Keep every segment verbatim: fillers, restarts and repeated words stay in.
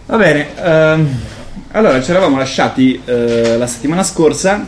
Va bene, ehm, allora ci eravamo lasciati eh, la settimana scorsa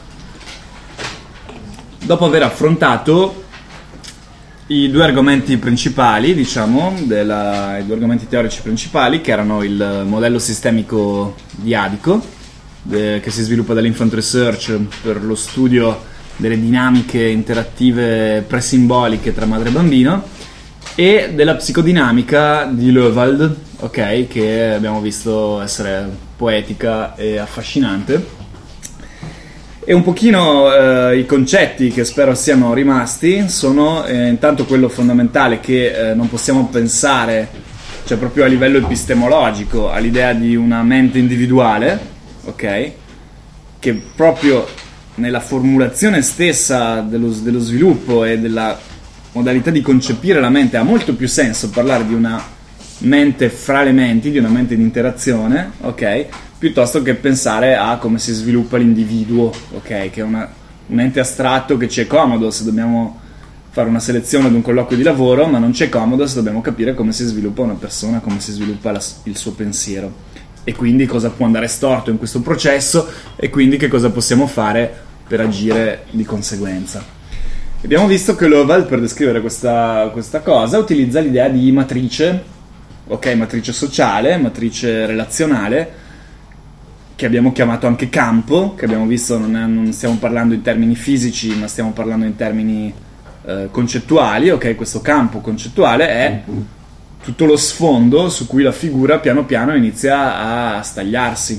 dopo aver affrontato i due argomenti principali, diciamo, della, i due argomenti teorici principali, che erano il modello sistemico diadico, de, che si sviluppa dall'infant research per lo studio delle dinamiche interattive presimboliche tra madre e bambino, e della psicodinamica di Löwald, ok, che abbiamo visto essere poetica e affascinante. E un pochino eh, i concetti che spero siano rimasti sono eh, intanto quello fondamentale che eh, non possiamo pensare, cioè proprio a livello epistemologico, all'idea di una mente individuale, ok, che proprio nella formulazione stessa dello, dello sviluppo e della modalità di concepire la mente ha molto più senso parlare di una mente fra le menti, di una mente di interazione, ok, piuttosto che pensare a come si sviluppa l'individuo, ok, che è una, un ente astratto che ci è comodo se dobbiamo fare una selezione ad un colloquio di lavoro, ma non ci è comodo se dobbiamo capire come si sviluppa una persona, come si sviluppa la, il suo pensiero, e quindi cosa può andare storto in questo processo, e quindi che cosa possiamo fare per agire di conseguenza. Abbiamo visto che Löwald, per descrivere questa, questa cosa, utilizza l'idea di matrice, ok, matrice sociale, matrice relazionale, che abbiamo chiamato anche campo, che abbiamo visto non, è, non stiamo parlando in termini fisici, ma stiamo parlando in termini eh, concettuali, ok? Questo campo concettuale è tutto lo sfondo su cui la figura piano piano inizia a stagliarsi.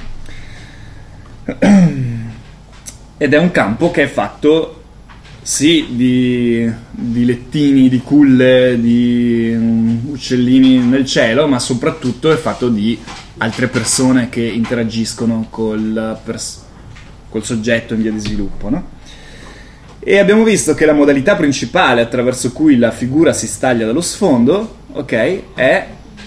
Ed è un campo che è fatto sì di, di lettini, di culle, di um, uccellini nel cielo, ma soprattutto è fatto di altre persone che interagiscono col, pers- col soggetto in via di sviluppo, no? E abbiamo visto che la modalità principale attraverso cui la figura si staglia dallo sfondo, ok, è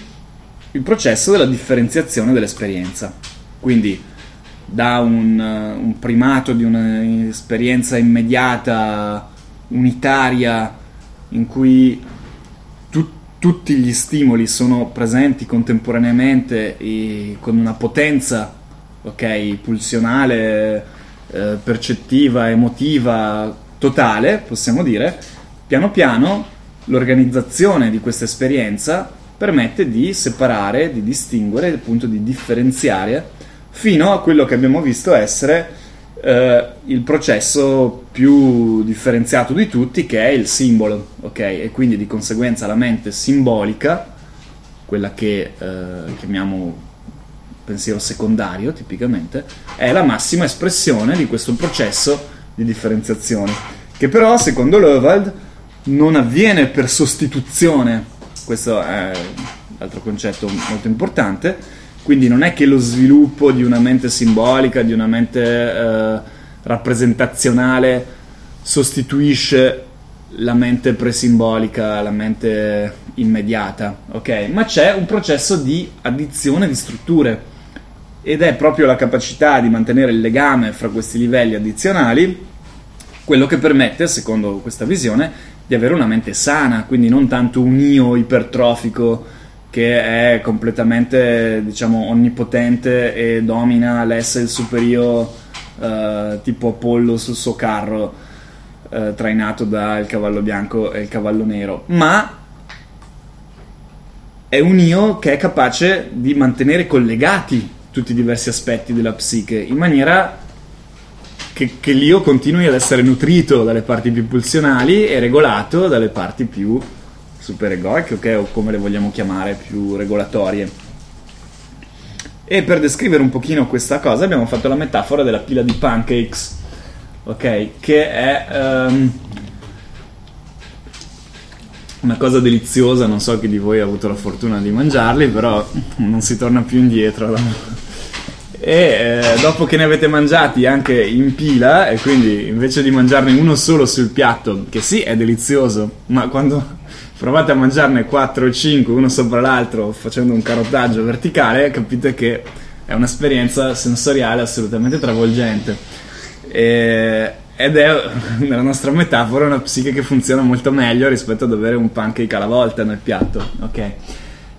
il processo della differenziazione dell'esperienza. Quindi da un, un primato di un'esperienza immediata, unitaria, in cui tu, tutti gli stimoli sono presenti contemporaneamente e con una potenza, ok, pulsionale, eh, percettiva, emotiva, totale, possiamo dire, piano piano l'organizzazione di questa esperienza permette di separare, di distinguere, appunto di differenziare, fino a quello che abbiamo visto essere eh, il processo più differenziato di tutti, che è il simbolo, ok? E quindi di conseguenza la mente simbolica, quella che eh, chiamiamo pensiero secondario tipicamente, è la massima espressione di questo processo di differenziazione, che però secondo Löwald non avviene per sostituzione. Questo è l'altro concetto molto importante. Quindi non è che lo sviluppo di una mente simbolica, di una mente eh, rappresentazionale sostituisce la mente presimbolica, la mente immediata, ok? Ma c'è un processo di addizione di strutture, ed è proprio la capacità di mantenere il legame fra questi livelli addizionali quello che permette, secondo questa visione, di avere una mente sana, quindi non tanto un io ipertrofico che è completamente, diciamo, onnipotente e domina l'essere il superio eh, tipo Apollo sul suo carro eh, trainato dal cavallo bianco e il cavallo nero, ma è un io che è capace di mantenere collegati tutti i diversi aspetti della psiche in maniera che, che l'io continui ad essere nutrito dalle parti più pulsionali e regolato dalle parti più superegoiche, ok, o come le vogliamo chiamare, più regolatorie. E per descrivere un pochino questa cosa abbiamo fatto la metafora della pila di pancakes, ok, che è um, una cosa deliziosa. Non so chi di voi ha avuto la fortuna di mangiarli, però non si torna più indietro. E eh, dopo che ne avete mangiati anche in pila, e quindi invece di mangiarne uno solo sul piatto, che sì è delizioso, ma quando provate a mangiarne quattro o cinque uno sopra l'altro facendo un carotaggio verticale, capite che è un'esperienza sensoriale assolutamente travolgente. E, ed è, nella nostra metafora, una psiche che funziona molto meglio rispetto ad avere un pancake alla volta nel piatto, ok?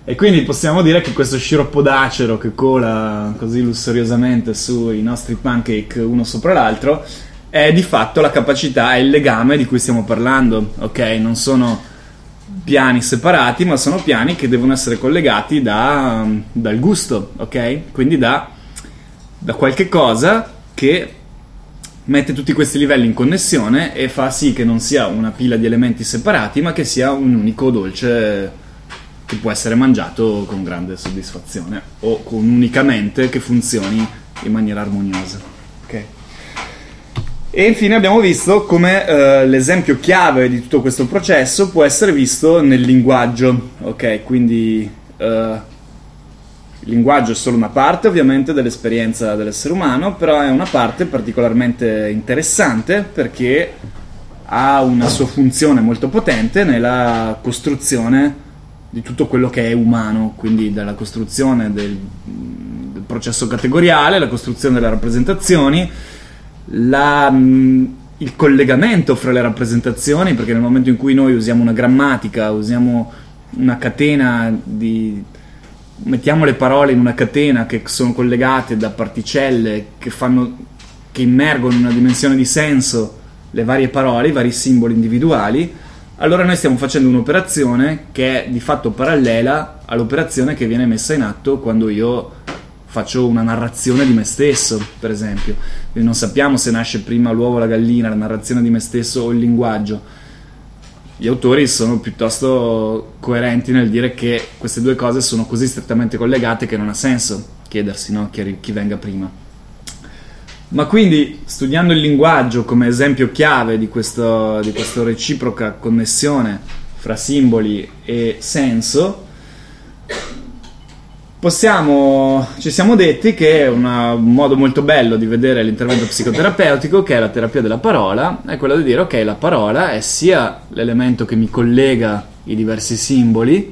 E quindi possiamo dire che questo sciroppo d'acero che cola così lussuriosamente sui nostri pancake uno sopra l'altro è di fatto la capacità, è il legame di cui stiamo parlando, ok? Non sono piani separati, ma sono piani che devono essere collegati da, dal gusto, ok? Quindi da, da qualche cosa che mette tutti questi livelli in connessione e fa sì che non sia una pila di elementi separati, ma che sia un unico dolce che può essere mangiato con grande soddisfazione o con unicamente che funzioni in maniera armoniosa. Ok. E infine abbiamo visto come eh, l'esempio chiave di tutto questo processo può essere visto nel linguaggio. Ok, quindi eh, il linguaggio è solo una parte ovviamente dell'esperienza dell'essere umano, però è una parte particolarmente interessante perché ha una sua funzione molto potente nella costruzione di tutto quello che è umano, quindi dalla costruzione del, del processo categoriale, la costruzione delle rappresentazioni, la, il collegamento fra le rappresentazioni, perché nel momento in cui noi usiamo una grammatica, usiamo una catena di... mettiamo le parole in una catena che sono collegate da particelle che fanno, che immergono in una dimensione di senso le varie parole, i vari simboli individuali, allora noi stiamo facendo un'operazione che è di fatto parallela all'operazione che viene messa in atto quando io faccio una narrazione di me stesso, per esempio. Quindi non sappiamo se nasce prima l'uovo o la gallina, la narrazione di me stesso o il linguaggio. Gli autori sono piuttosto coerenti nel dire che queste due cose sono così strettamente collegate che non ha senso chiedersi, no, chi, chi venga prima. Ma quindi, studiando il linguaggio come esempio chiave di questo, di questa reciproca connessione fra simboli e senso, possiamo, ci siamo detti che una, un modo molto bello di vedere l'intervento psicoterapeutico, che è la terapia della parola, è quello di dire ok, la parola è sia l'elemento che mi collega i diversi simboli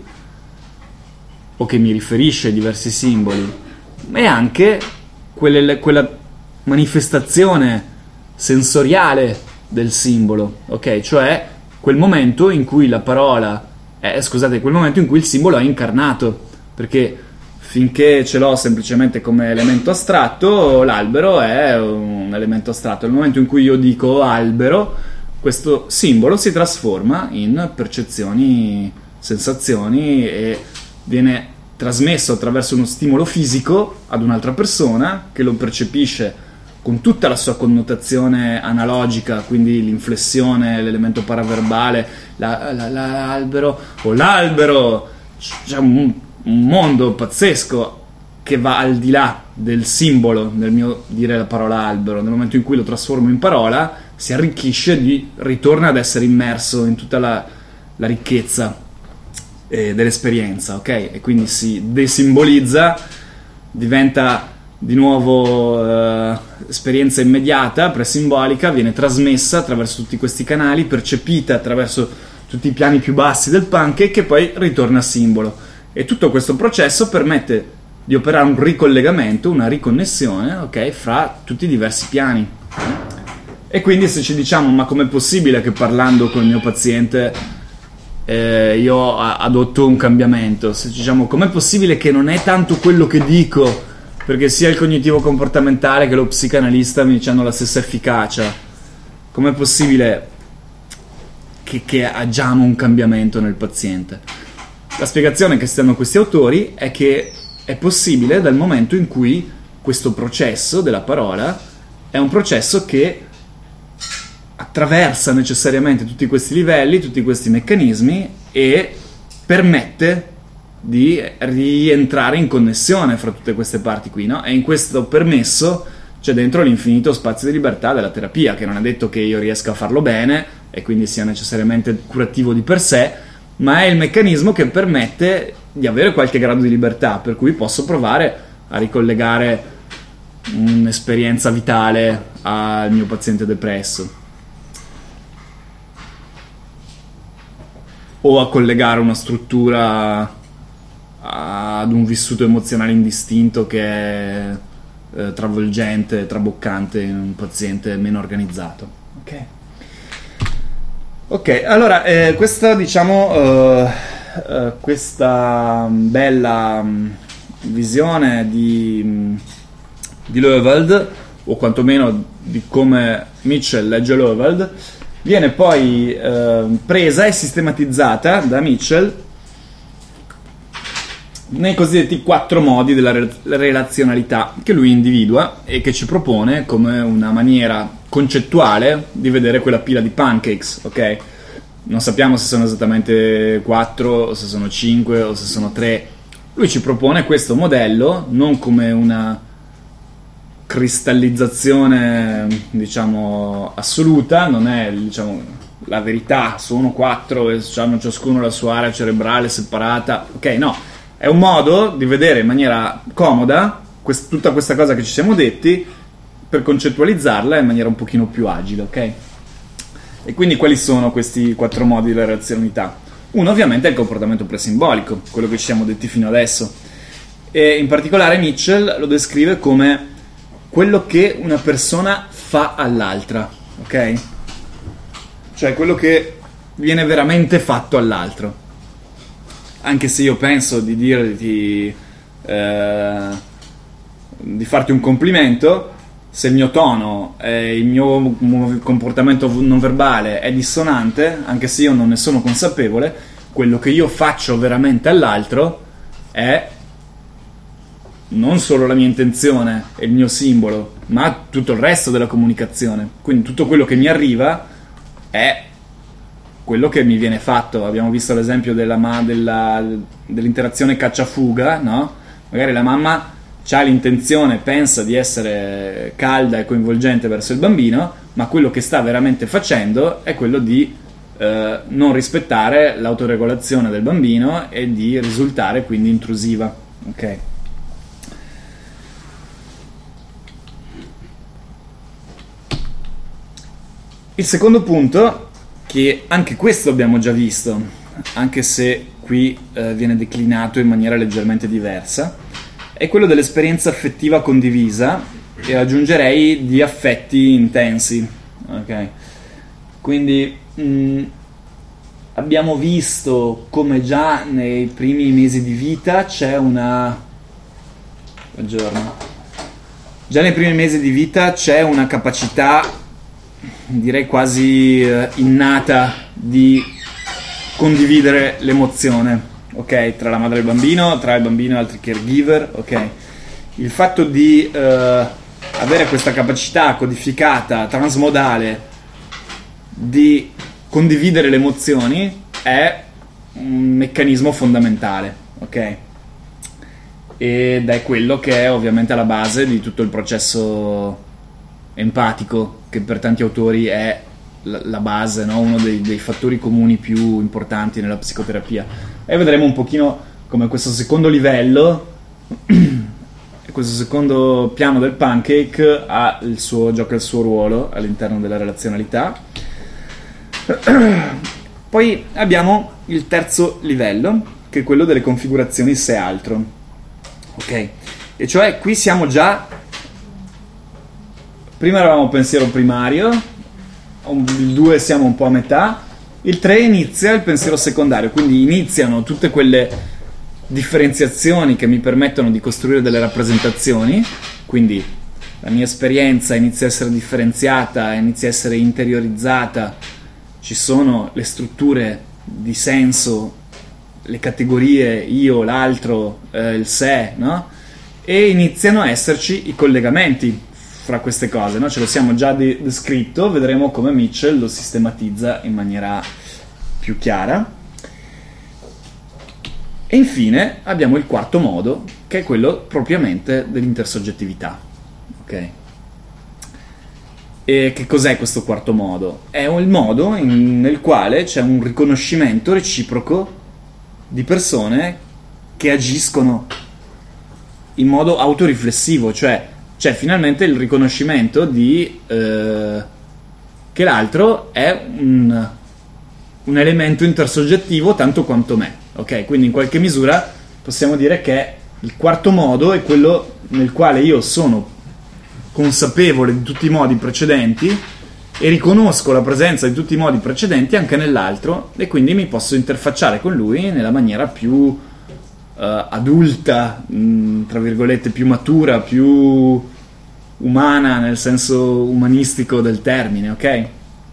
o che mi riferisce ai diversi simboli, ma è anche quelle, quella manifestazione sensoriale del simbolo, ok? Cioè quel momento in cui la parola è, scusate, quel momento in cui il simbolo è incarnato, perché finché ce l'ho semplicemente come elemento astratto, l'albero è un elemento astratto. Nel momento in cui io dico albero, questo simbolo si trasforma in percezioni, sensazioni e viene trasmesso attraverso uno stimolo fisico ad un'altra persona che lo percepisce con tutta la sua connotazione analogica, quindi l'inflessione, l'elemento paraverbale, la, la, la, l'albero o l'albero, c'è un, un mondo pazzesco che va al di là del simbolo, nel mio dire la parola albero. Nel momento in cui lo trasformo in parola, si arricchisce, di, ritorna ad essere immerso in tutta la, la ricchezza eh, dell'esperienza, ok? E quindi si desimbolizza, diventa di nuovo eh, esperienza immediata, presimbolica, viene trasmessa attraverso tutti questi canali, percepita attraverso tutti i piani più bassi del pancake e poi ritorna a simbolo. E tutto questo processo permette di operare un ricollegamento, una riconnessione, ok, fra tutti i diversi piani. E quindi se ci diciamo ma com'è possibile che parlando con il mio paziente eh, io adotto un cambiamento, se ci diciamo com'è possibile che non è tanto quello che dico, perché sia il cognitivo comportamentale che lo psicanalista mi hanno la stessa efficacia, com'è possibile che, che agiamo un cambiamento nel paziente? La spiegazione che si danno questi autori è che è possibile dal momento in cui questo processo della parola è un processo che attraversa necessariamente tutti questi livelli, tutti questi meccanismi e permette di rientrare in connessione fra tutte queste parti qui, no? E in questo permesso c'è dentro l'infinito spazio di libertà della terapia, che non è detto che io riesca a farlo bene e quindi sia necessariamente curativo di per sé, ma è il meccanismo che permette di avere qualche grado di libertà, per cui posso provare a ricollegare un'esperienza vitale al mio paziente depresso o a collegare una struttura ad un vissuto emozionale indistinto che è eh, travolgente, traboccante in un paziente meno organizzato. Ok, ok, allora eh, questa diciamo eh, uh, questa bella um, visione di, um, di Löwald, o quantomeno di come Mitchell legge Löwald, viene poi uh, presa e sistematizzata da Mitchell nei cosiddetti quattro modi della re- relazionalità che lui individua e che ci propone come una maniera concettuale di vedere quella pila di pancakes, ok? Non sappiamo se sono esattamente quattro o se sono cinque o se sono tre. Lui ci propone questo modello non come una cristallizzazione, diciamo, assoluta, non è, diciamo, la verità, sono quattro e hanno ciascuno la sua area cerebrale separata, ok? No, è un modo di vedere in maniera comoda quest- tutta questa cosa che ci siamo detti, per concettualizzarla in maniera un pochino più agile, ok? E quindi quali sono questi quattro modi di relazionalità? Uno ovviamente è il comportamento presimbolico, quello che ci siamo detti fino adesso, e in particolare Mitchell lo descrive come quello che una persona fa all'altra, ok? Cioè quello che viene veramente fatto all'altro. Anche se io penso di dirti eh, di farti un complimento, se il mio tono e il mio comportamento non verbale è dissonante, anche se io non ne sono consapevole, quello che io faccio veramente all'altro è non solo la mia intenzione e il mio simbolo, ma tutto il resto della comunicazione. Quindi tutto quello che mi arriva è quello che mi viene fatto. Abbiamo visto l'esempio della ma- della, dell'interazione caccia-fuga, no? Magari la mamma c'ha l'intenzione, pensa di essere calda e coinvolgente verso il bambino, ma quello che sta veramente facendo è quello di eh, non rispettare l'autoregolazione del bambino e di risultare quindi intrusiva, ok? Il secondo punto, che anche questo abbiamo già visto, anche se qui eh, viene declinato in maniera leggermente diversa, è quello dell'esperienza affettiva condivisa, e aggiungerei di affetti intensi, ok? Quindi mh, abbiamo visto come già nei primi mesi di vita c'è una... Buongiorno. Già nei primi mesi di vita c'è una capacità, direi quasi eh, innata, di condividere l'emozione, ok? Tra la madre e il bambino, tra il bambino e altri caregiver, ok? Il fatto di eh, avere questa capacità codificata, transmodale, di condividere le emozioni è un meccanismo fondamentale, ok? Ed è quello che è ovviamente alla base di tutto il processo empatico, che per tanti autori è la, la base, no? Uno dei, dei fattori comuni più importanti nella psicoterapia. E vedremo un pochino come questo secondo livello, questo secondo piano del pancake ha il suo, gioca il suo ruolo all'interno della relazionalità. Poi abbiamo il terzo livello, che è quello delle configurazioni se altro, ok? E cioè qui siamo già, prima eravamo pensiero primario, il due siamo un po' a metà, il tre inizia il pensiero secondario, quindi iniziano tutte quelle differenziazioni che mi permettono di costruire delle rappresentazioni, quindi la mia esperienza inizia a essere differenziata, inizia a essere interiorizzata, ci sono le strutture di senso, le categorie io, l'altro, eh, il sé, no? E iniziano a esserci i collegamenti fra queste cose, no? Ce lo siamo già de- descritto, vedremo come Mitchell lo sistematizza in maniera più chiara. E infine abbiamo il quarto modo, che è quello propriamente dell'intersoggettività, ok? E che cos'è questo quarto modo? È il modo in, nel quale c'è un riconoscimento reciproco di persone che agiscono in modo autoriflessivo, cioè c'è finalmente il riconoscimento di eh, che l'altro è un, un elemento intersoggettivo tanto quanto me, ok? Quindi in qualche misura possiamo dire che il quarto modo è quello nel quale io sono consapevole di tutti i modi precedenti e riconosco la presenza di tutti i modi precedenti anche nell'altro, e quindi mi posso interfacciare con lui nella maniera più uh, adulta, mh, tra virgolette, più matura, più umana nel senso umanistico del termine, ok?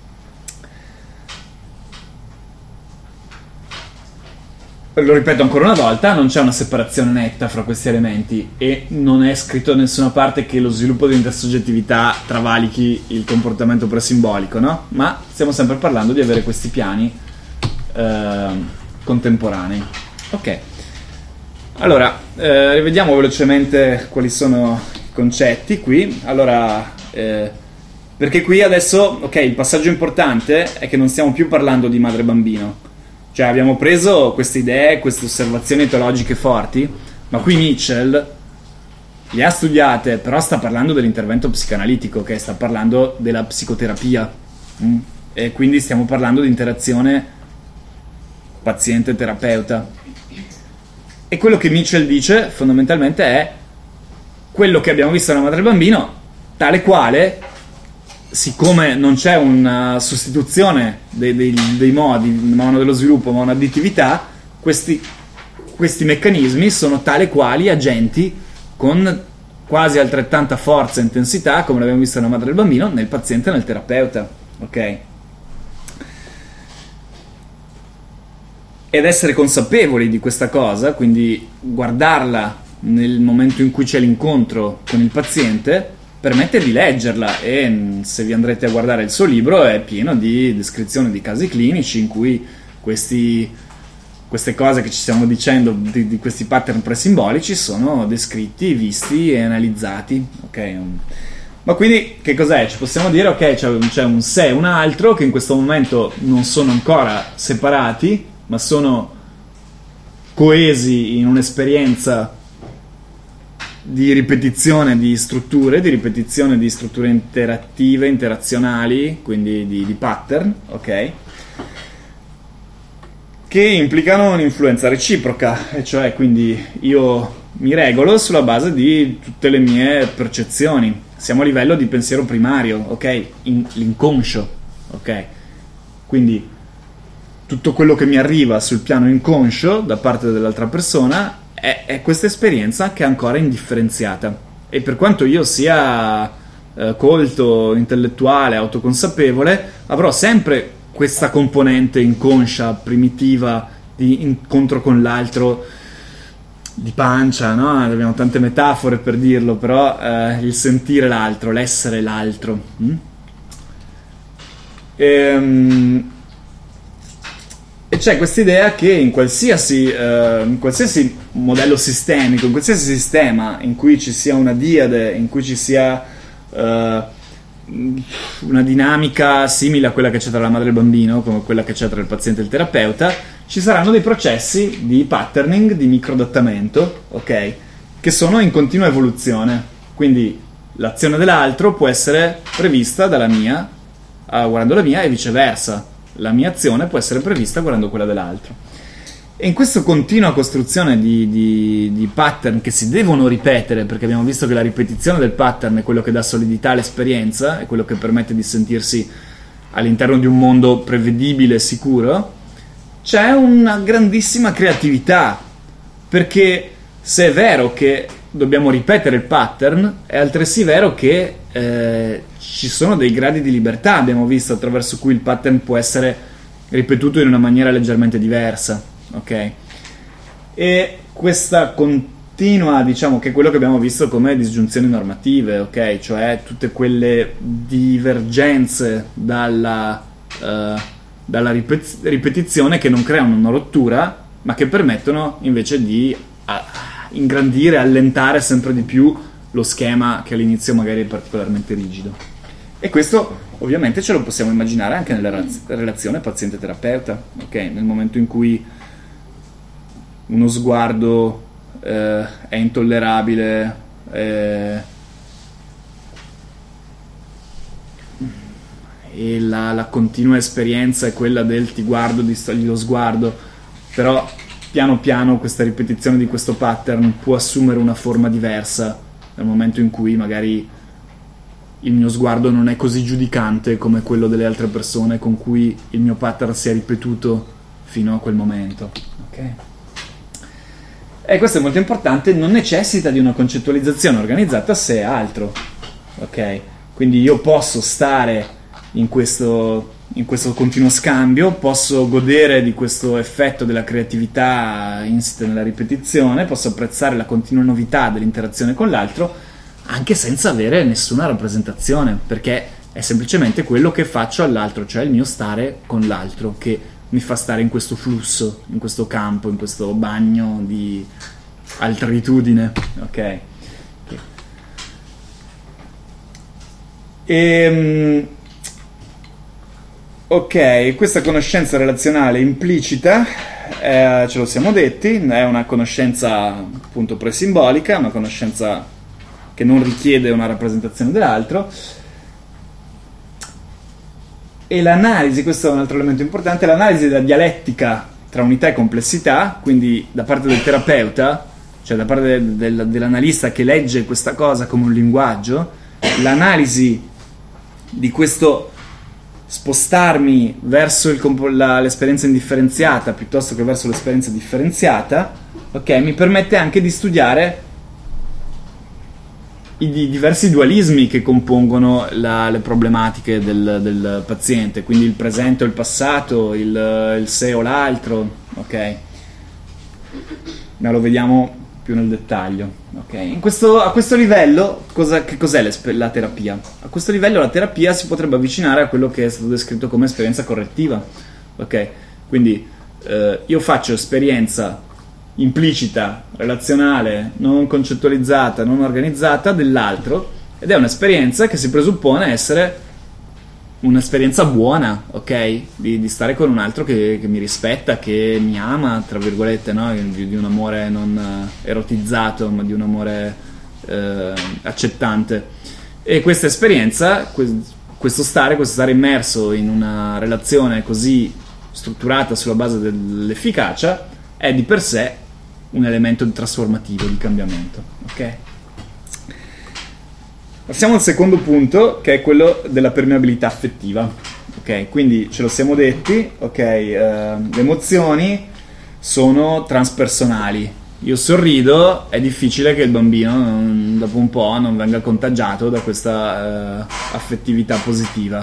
Lo ripeto ancora una volta, non c'è una separazione netta fra questi elementi e non è scritto da nessuna parte che lo sviluppo di intersoggettività travalichi il comportamento presimbolico, no? Ma stiamo sempre parlando di avere questi piani eh, contemporanei. Ok, allora eh, rivediamo velocemente quali sono i concetti qui. Allora, eh, perché qui adesso, ok, il passaggio importante è che non stiamo più parlando di madre-bambino. Cioè abbiamo preso queste idee, queste osservazioni teologiche forti, ma qui Mitchell le ha studiate, però sta parlando dell'intervento psicanalitico, che sta parlando della psicoterapia, mm? E quindi stiamo parlando di interazione paziente-terapeuta. E quello che Mitchell dice fondamentalmente è quello che abbiamo visto nella madre e bambino, tale quale, siccome non c'è una sostituzione dei, dei, dei modi, ma uno dello sviluppo, ma un'additività, questi, questi meccanismi sono tale quali agenti con quasi altrettanta forza e intensità, come l'abbiamo visto nella madre del bambino, nel paziente e nel terapeuta, ok? Ed essere consapevoli di questa cosa, quindi guardarla nel momento in cui c'è l'incontro con il paziente, permette di leggerla, e se vi andrete a guardare il suo libro è pieno di descrizioni di casi clinici in cui questi, queste cose che ci stiamo dicendo di, di questi pattern presimbolici sono descritti, visti e analizzati, ok? Ma quindi che cos'è? Ci possiamo dire, ok, c'è, c'è un sé e un altro che in questo momento non sono ancora separati, ma sono coesi in un'esperienza di ripetizione di strutture, di ripetizione di strutture interattive, interazionali, quindi di, di pattern, ok? Che implicano un'influenza reciproca, e cioè quindi io mi regolo sulla base di tutte le mie percezioni. Siamo a livello di pensiero primario, ok? In, l'inconscio, ok? Quindi tutto quello che mi arriva sul piano inconscio da parte dell'altra persona è, è questa esperienza che è ancora indifferenziata, e per quanto io sia eh, colto, intellettuale, autoconsapevole, avrò sempre questa componente inconscia, primitiva, di incontro con l'altro, di pancia, no? Abbiamo tante metafore per dirlo, però eh, il sentire l'altro, l'essere l'altro. Mm? Ehm... E c'è questa idea che in qualsiasi, eh, in qualsiasi modello sistemico, in qualsiasi sistema in cui ci sia una diade, in cui ci sia eh, una dinamica simile a quella che c'è tra la madre e il bambino, come quella che c'è tra il paziente e il terapeuta, ci saranno dei processi di patterning, di microadattamento, ok? Che sono in continua evoluzione. Quindi l'azione dell'altro può essere prevista dalla mia, uh, guardando la mia, e viceversa. La mia azione può essere prevista guardando quella dell'altro. E in questa continua costruzione di, di, di pattern che si devono ripetere, perché abbiamo visto che la ripetizione del pattern è quello che dà solidità all'esperienza, è quello che permette di sentirsi all'interno di un mondo prevedibile e sicuro, c'è una grandissima creatività, perché se è vero che dobbiamo ripetere il pattern, è altresì vero che eh, ci sono dei gradi di libertà, abbiamo visto, attraverso cui il pattern può essere ripetuto in una maniera leggermente diversa, ok? E questa continua, diciamo, che è quello che abbiamo visto come disgiunzioni normative, ok? Cioè tutte quelle divergenze dalla, uh, dalla ripet- ripetizione che non creano una rottura, ma che permettono invece di uh, ingrandire, allentare sempre di più lo schema che all'inizio magari è particolarmente rigido. E questo ovviamente ce lo possiamo immaginare anche nella raz- relazione paziente-terapeuta, ok? Nel momento in cui uno sguardo eh, è intollerabile, eh, e la, la continua esperienza è quella del ti guardo, distogli lo sguardo, però piano piano questa ripetizione di questo pattern può assumere una forma diversa nel momento in cui magari il mio sguardo non è così giudicante come quello delle altre persone con cui il mio pattern si è ripetuto fino a quel momento. Ok? E questo è molto importante, non necessita di una concettualizzazione organizzata se è altro. Ok? Quindi io posso stare in questo, in questo continuo scambio, posso godere di questo effetto della creatività insita nella ripetizione, posso apprezzare la continua novità dell'interazione con l'altro, anche senza avere nessuna rappresentazione, perché è semplicemente quello che faccio all'altro, cioè il mio stare con l'altro, che mi fa stare in questo flusso, in questo campo, in questo bagno di altritudine. Ok? E, ok, questa conoscenza relazionale implicita, eh, ce lo siamo detti, è una conoscenza appunto presimbolica, una conoscenza che non richiede una rappresentazione dell'altro. E l'analisi, questo è un altro elemento importante, l'analisi della dialettica tra unità e complessità, quindi da parte del terapeuta, cioè da parte del, del, dell'analista che legge questa cosa come un linguaggio, l'analisi di questo spostarmi verso il, la, l'esperienza indifferenziata piuttosto che verso l'esperienza differenziata, ok, mi permette anche di studiare i diversi dualismi che compongono la, le problematiche del, del paziente, quindi il presente o il passato, il, il se o l'altro, ok? Ma lo vediamo più nel dettaglio, ok? In questo, a questo livello, cosa, che cos'è la terapia? A questo livello la terapia si potrebbe avvicinare a quello che è stato descritto come esperienza correttiva, ok? Quindi eh, io faccio esperienza implicita, relazionale, non concettualizzata, non organizzata dell'altro, ed è un'esperienza che si presuppone essere un'esperienza buona, ok? Di, di stare con un altro che, che mi rispetta, che mi ama, tra virgolette, no? Di, di un amore non erotizzato, ma di un amore eh, accettante. E questa esperienza, questo stare, questo stare immerso in una relazione così strutturata sulla base dell'efficacia, è di per sé un elemento trasformativo, di cambiamento, ok? Passiamo al secondo punto, che è quello della permeabilità affettiva, ok? Quindi ce lo siamo detti, ok? Uh, le emozioni sono transpersonali. Io sorrido, è difficile che il bambino non, dopo un po' non venga contagiato da questa uh, affettività positiva,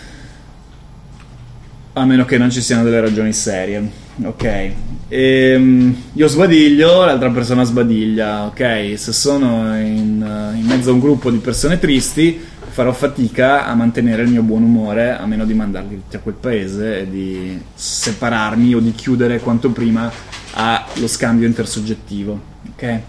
a meno che non ci siano delle ragioni serie. Ok, e, io sbadiglio, l'altra persona sbadiglia, ok? Se sono in, in mezzo a un gruppo di persone tristi, farò fatica a mantenere il mio buon umore, a meno di mandarli tutti a quel paese e di separarmi o di chiudere quanto prima allo scambio intersoggettivo, ok?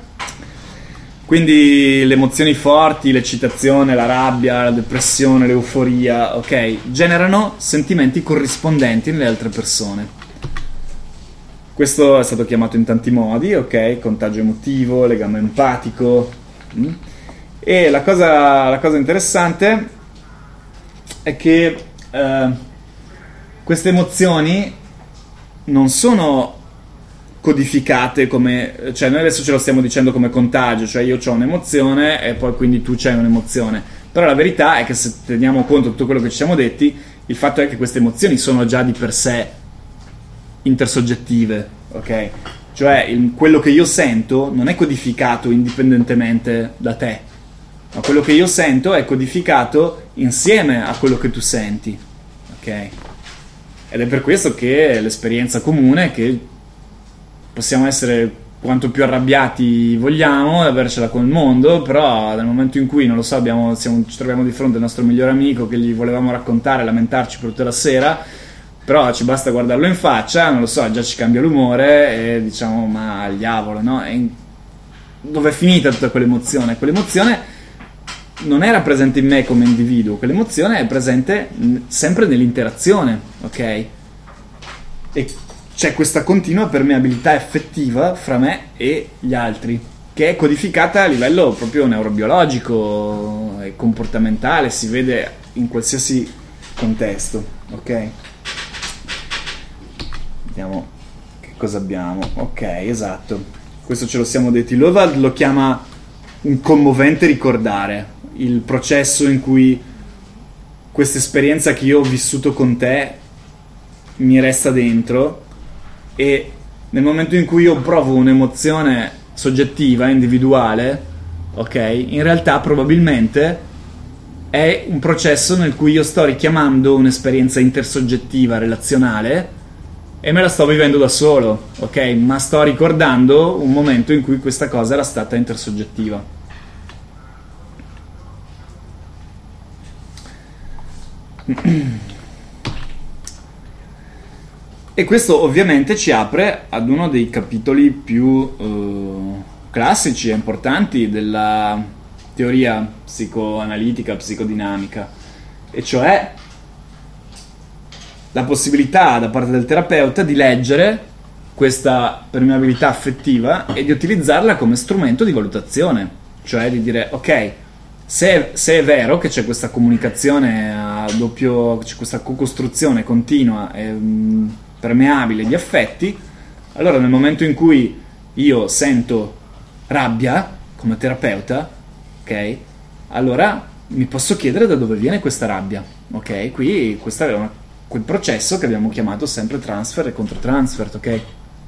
Quindi le emozioni forti, l'eccitazione, la rabbia, la depressione, l'euforia, ok? Generano sentimenti corrispondenti nelle altre persone. Questo è stato chiamato in tanti modi, ok? Contagio emotivo, legame empatico. Mm? E la cosa, la cosa interessante è che eh, queste emozioni non sono codificate come, cioè noi adesso ce lo stiamo dicendo come contagio, cioè io ho un'emozione e poi quindi tu c'hai un'emozione, però la verità è che se teniamo conto di tutto quello che ci siamo detti, il fatto è che queste emozioni sono già di per sé intersoggettive, ok? Cioè il, quello che io sento non è codificato indipendentemente da te, ma quello che io sento è codificato insieme a quello che tu senti, ok? Ed è per questo che l'esperienza comune è che possiamo essere quanto più arrabbiati vogliamo e avercela con il mondo, però nel momento in cui, non lo so, abbiamo, siamo, ci troviamo di fronte al nostro migliore amico che gli volevamo raccontare, lamentarci per tutta la sera, però ci basta guardarlo in faccia, non lo so, già ci cambia l'umore e diciamo ma al diavolo, no? E dove è finita tutta quell'emozione? Quell'emozione non era presente in me come individuo, quell'emozione è presente sempre nell'interazione, ok? E c'è questa continua permeabilità effettiva fra me e gli altri, che è codificata a livello proprio neurobiologico e comportamentale, si vede in qualsiasi contesto, ok? Vediamo che cosa abbiamo. Ok, esatto. Questo ce lo siamo detti. Lowald lo chiama un commovente ricordare. il processo in cui questa esperienza che io ho vissuto con te mi resta dentro, e nel momento in cui io provo un'emozione soggettiva, individuale, ok, in realtà probabilmente è un processo nel cui io sto richiamando un'esperienza intersoggettiva, relazionale, e me la sto vivendo da solo, ok? Ma sto ricordando un momento in cui questa cosa era stata intersoggettiva. E questo ovviamente ci apre ad uno dei capitoli più eh, classici e importanti della teoria psicoanalitica, psicodinamica, e cioè la possibilità da parte del terapeuta di leggere questa permeabilità affettiva e di utilizzarla come strumento di valutazione, cioè di dire ok, se, se è vero che c'è questa comunicazione a doppio, c'è questa co-costruzione continua e mh, permeabile di affetti, allora nel momento in cui io sento rabbia come terapeuta, ok, allora mi posso chiedere da dove viene questa rabbia, ok? Qui questo è una, quel processo che abbiamo chiamato sempre transfer e controtransfer, ok?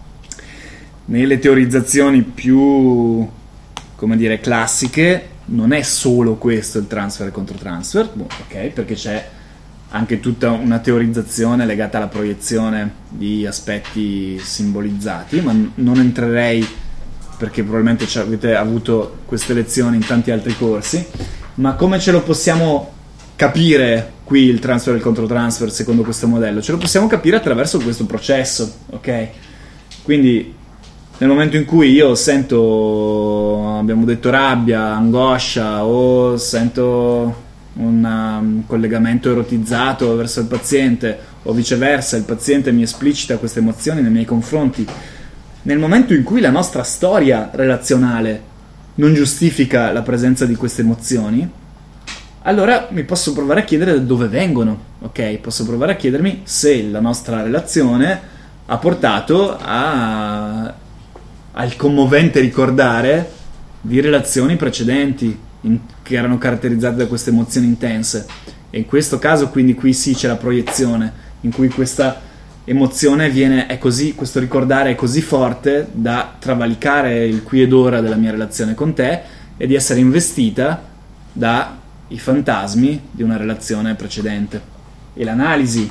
Nelle teorizzazioni più, come dire, classiche non è solo questo il transfer e controtransfer, boh, ok? Perché c'è anche tutta una teorizzazione legata alla proiezione di aspetti simbolizzati, ma non entrerei perché probabilmente avete avuto queste lezioni in tanti altri corsi. Ma come ce lo possiamo capire qui il transfer e il controtransfer secondo questo modello? Ce lo possiamo capire attraverso questo processo, ok? Quindi nel momento in cui io sento, abbiamo detto, rabbia, angoscia, o sento un um, collegamento erotizzato verso il paziente, o viceversa il paziente mi esplicita queste emozioni nei miei confronti, nel momento in cui la nostra storia relazionale non giustifica la presenza di queste emozioni, allora mi posso provare a chiedere da dove vengono, ok? Posso provare a chiedermi se la nostra relazione ha portato a, al commovente ricordare di relazioni precedenti in, che erano caratterizzate da queste emozioni intense. E in questo caso quindi qui sì c'è la proiezione, in cui questa emozione viene, è così, questo ricordare è così forte da travalicare il qui ed ora della mia relazione con te e di essere investita dai fantasmi di una relazione precedente. E l'analisi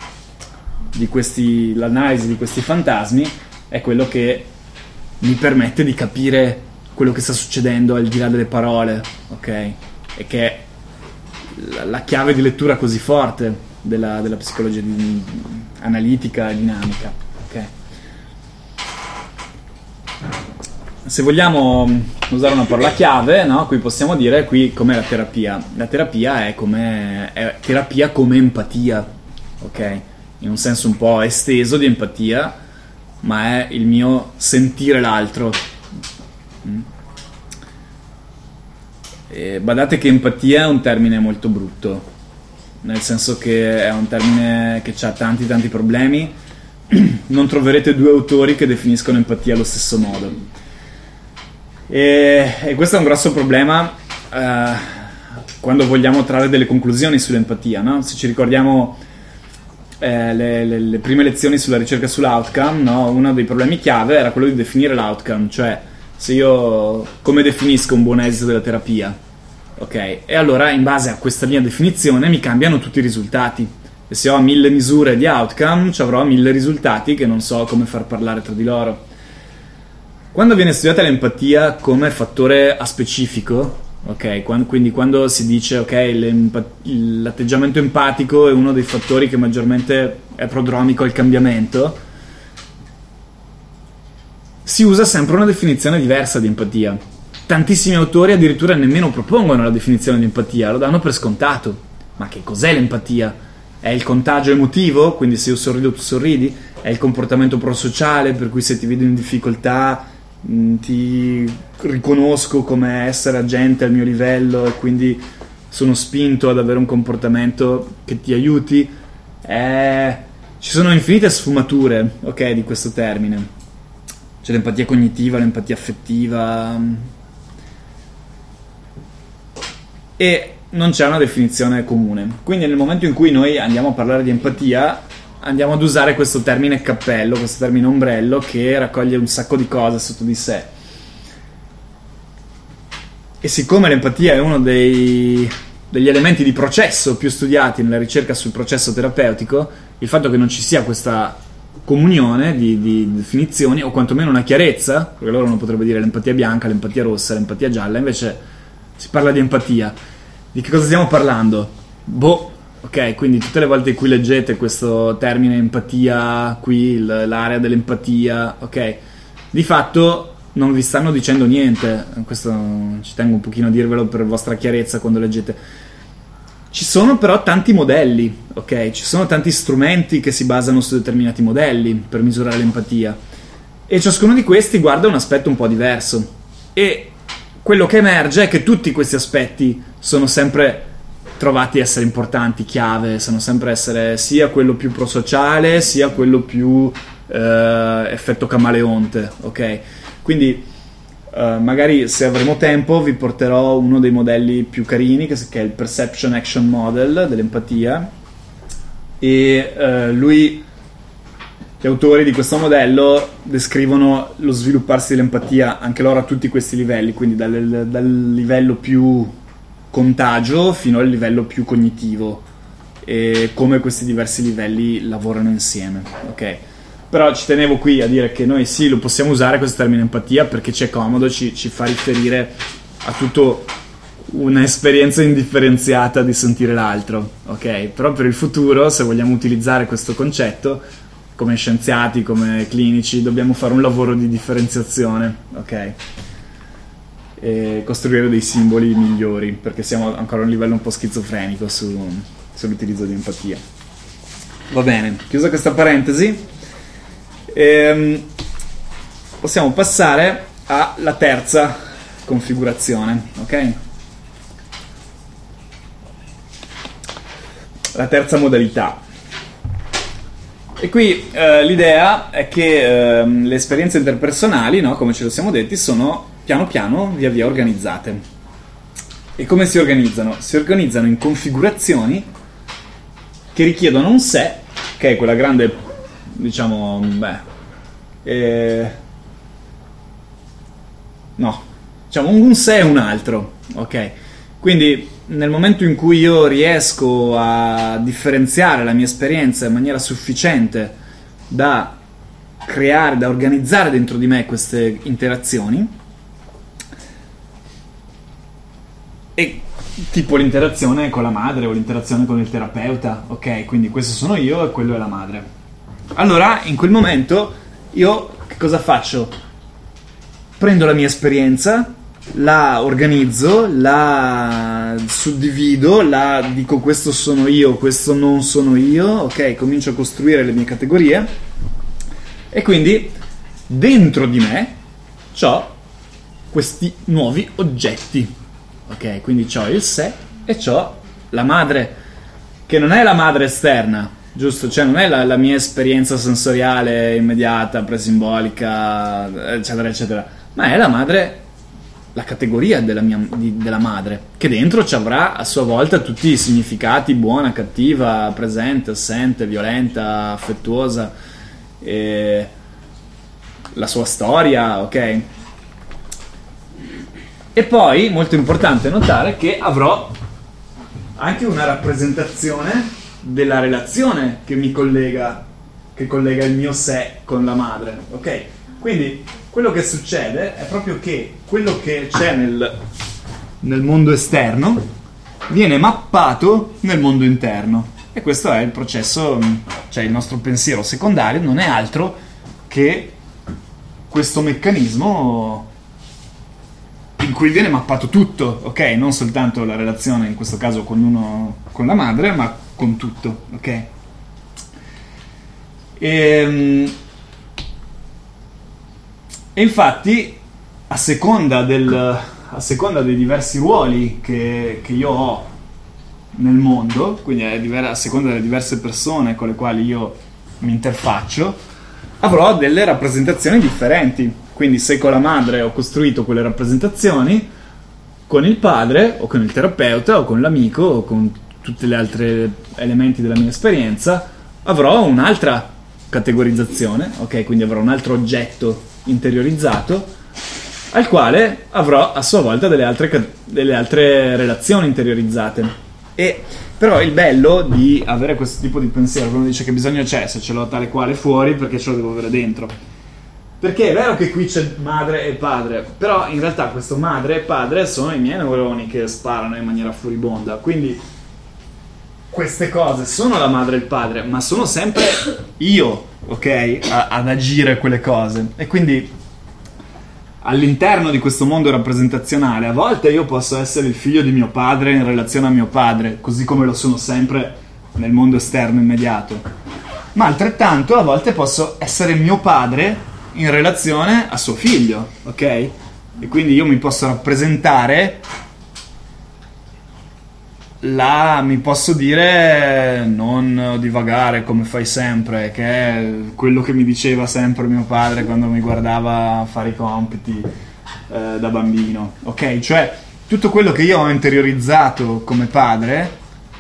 di questi, l'analisi di questi fantasmi è quello che mi permette di capire quello che sta succedendo al di là delle parole, ok? E che è la, la chiave di lettura così forte della, della psicologia di, analitica e dinamica, ok? Se vogliamo usare una parola chiave, no? Qui possiamo dire qui com'è la terapia. La terapia è come è terapia come empatia, ok? In un senso un po' esteso di empatia, ma è il mio sentire l'altro. E badate che empatia è un termine molto brutto, nel senso che è un termine che ha tanti tanti problemi. Non troverete due autori che definiscono empatia allo stesso modo, e, e questo è un grosso problema eh, quando vogliamo trarre delle conclusioni sull'empatia, no? Se ci ricordiamo eh, le, le, le prime lezioni sulla ricerca sull'outcome, no? Uno dei problemi chiave era quello di definire l'outcome, cioè se io come definisco un buon esito della terapia, ok? E allora in base a questa mia definizione mi cambiano tutti i risultati, e se ho mille misure di outcome ci avrò mille risultati che non so come far parlare tra di loro. Quando viene studiata l'empatia come fattore aspecifico, ok? Quando, quindi quando si dice ok, l'atteggiamento empatico è uno dei fattori che maggiormente è prodromico al cambiamento, si usa sempre una definizione diversa di empatia. Tantissimi autori addirittura nemmeno propongono la definizione di empatia, lo danno per scontato. Ma che cos'è l'empatia? È il contagio emotivo, quindi se io sorrido tu sorridi? È il comportamento prosociale, per cui se ti vedo in difficoltà mh, ti riconosco come essere agente al mio livello e quindi sono spinto ad avere un comportamento che ti aiuti? È... Ci sono infinite sfumature, ok, di questo termine. C'è l'empatia cognitiva, l'empatia affettiva, e non c'è una definizione comune. Quindi nel momento in cui noi andiamo a parlare di empatia, andiamo ad usare questo termine cappello, questo termine ombrello, che raccoglie un sacco di cose sotto di sé. E siccome l'empatia è uno dei, degli elementi di processo più studiati nella ricerca sul processo terapeutico, il fatto che non ci sia questa comunione di, di definizioni, o quantomeno una chiarezza, perché loro non potrebbero dire l'empatia bianca, l'empatia rossa, l'empatia gialla, invece si parla di empatia. Di che cosa stiamo parlando? Boh, ok, quindi tutte le volte in cui leggete questo termine empatia, qui l'area dell'empatia, ok, di fatto non vi stanno dicendo niente. Questo ci tengo un pochino a dirvelo per vostra chiarezza quando leggete. Ci sono però tanti modelli, ok? Ci sono tanti strumenti che si basano su determinati modelli per misurare l'empatia, e ciascuno di questi guarda un aspetto un po' diverso, e quello che emerge è che tutti questi aspetti sono sempre trovati essere importanti, chiave, sono sempre essere sia quello più prosociale sia quello più eh, effetto camaleonte, ok? Quindi uh, magari se avremo tempo vi porterò uno dei modelli più carini, che, che è il Perception Action Model dell'empatia, e uh, lui, gli autori di questo modello descrivono lo svilupparsi dell'empatia anche loro a tutti questi livelli, quindi dal, dal livello più contagio fino al livello più cognitivo, e come questi diversi livelli lavorano insieme, ok? Però ci tenevo qui a dire che noi sì, lo possiamo usare questo termine empatia perché ci è comodo, ci, ci fa riferire a tutto un'esperienza indifferenziata di sentire l'altro, ok? Però per il futuro, se vogliamo utilizzare questo concetto, come scienziati, come clinici, dobbiamo fare un lavoro di differenziazione, ok? E costruire dei simboli migliori, perché siamo ancora a un livello un po' schizofrenico su, sull'utilizzo di empatia. Va bene, chiusa questa parentesi, ehm, possiamo passare alla terza configurazione, ok? La terza modalità. E qui eh, l'idea è che eh, le esperienze interpersonali, no, come ce lo siamo detti, sono piano piano, via via organizzate. E come si organizzano? Si organizzano in configurazioni che richiedono un sé, che è quella grande, diciamo, beh, eh, no, diciamo un sé e un altro, ok? Quindi nel momento in cui io riesco a differenziare la mia esperienza in maniera sufficiente da creare, da organizzare dentro di me queste interazioni, e tipo l'interazione con la madre o l'interazione con il terapeuta, ok? Quindi questo sono io e quello è la madre. Allora, in quel momento, io che cosa faccio? Prendo la mia esperienza, la organizzo, la suddivido, la dico questo sono io, questo non sono io, ok? Comincio a costruire le mie categorie, e quindi dentro di me c'ho questi nuovi oggetti. Ok, quindi c'ho il sé e c'ho la madre, che non è la madre esterna, giusto? Cioè non è la, la mia esperienza sensoriale immediata, presimbolica, eccetera, eccetera, ma è la madre, la categoria della, mia, di, della madre, che dentro ci avrà a sua volta tutti i significati: buona, cattiva, presente, assente, violenta, affettuosa, e la sua storia, ok? E poi, molto importante notare che avrò anche una rappresentazione della relazione che mi collega, che collega il mio sé con la madre, ok? Quindi quello che succede è proprio che quello che c'è nel, nel mondo esterno viene mappato nel mondo interno, e questo è il processo, cioè il nostro pensiero secondario non è altro che questo meccanismo in cui viene mappato tutto, ok? Non soltanto la relazione, in questo caso con uno, con la madre, ma con tutto, ok? E, e infatti, a seconda, del, a seconda dei diversi ruoli che, che io ho nel mondo, quindi a seconda delle diverse persone con le quali io mi interfaccio, avrò delle rappresentazioni differenti. Quindi se con la madre ho costruito quelle rappresentazioni, con il padre o con il terapeuta o con l'amico o con tutti gli altri elementi della mia esperienza avrò un'altra categorizzazione, ok? Quindi avrò un altro oggetto interiorizzato al quale avrò a sua volta delle altre, delle altre relazioni interiorizzate. E però il bello di avere questo tipo di pensiero, quando dice che bisogno c'è se ce l'ho tale quale fuori, perché ce lo devo avere dentro. Perché è vero che qui c'è madre e padre, però in realtà questo madre e padre sono i miei neuroni che sparano in maniera furibonda, quindi queste cose sono la madre e il padre, ma sono sempre io, ok, a, ad agire quelle cose. E quindi all'interno di questo mondo rappresentazionale a volte io posso essere il figlio di mio padre in relazione a mio padre, così come lo sono sempre nel mondo esterno immediato, ma altrettanto a volte posso essere mio padre in relazione a suo figlio, ok? E quindi io mi posso rappresentare là, mi posso dire non divagare come fai sempre, che è quello che mi diceva sempre mio padre quando mi guardava fare i compiti eh, da bambino, ok? Cioè tutto quello che io ho interiorizzato come padre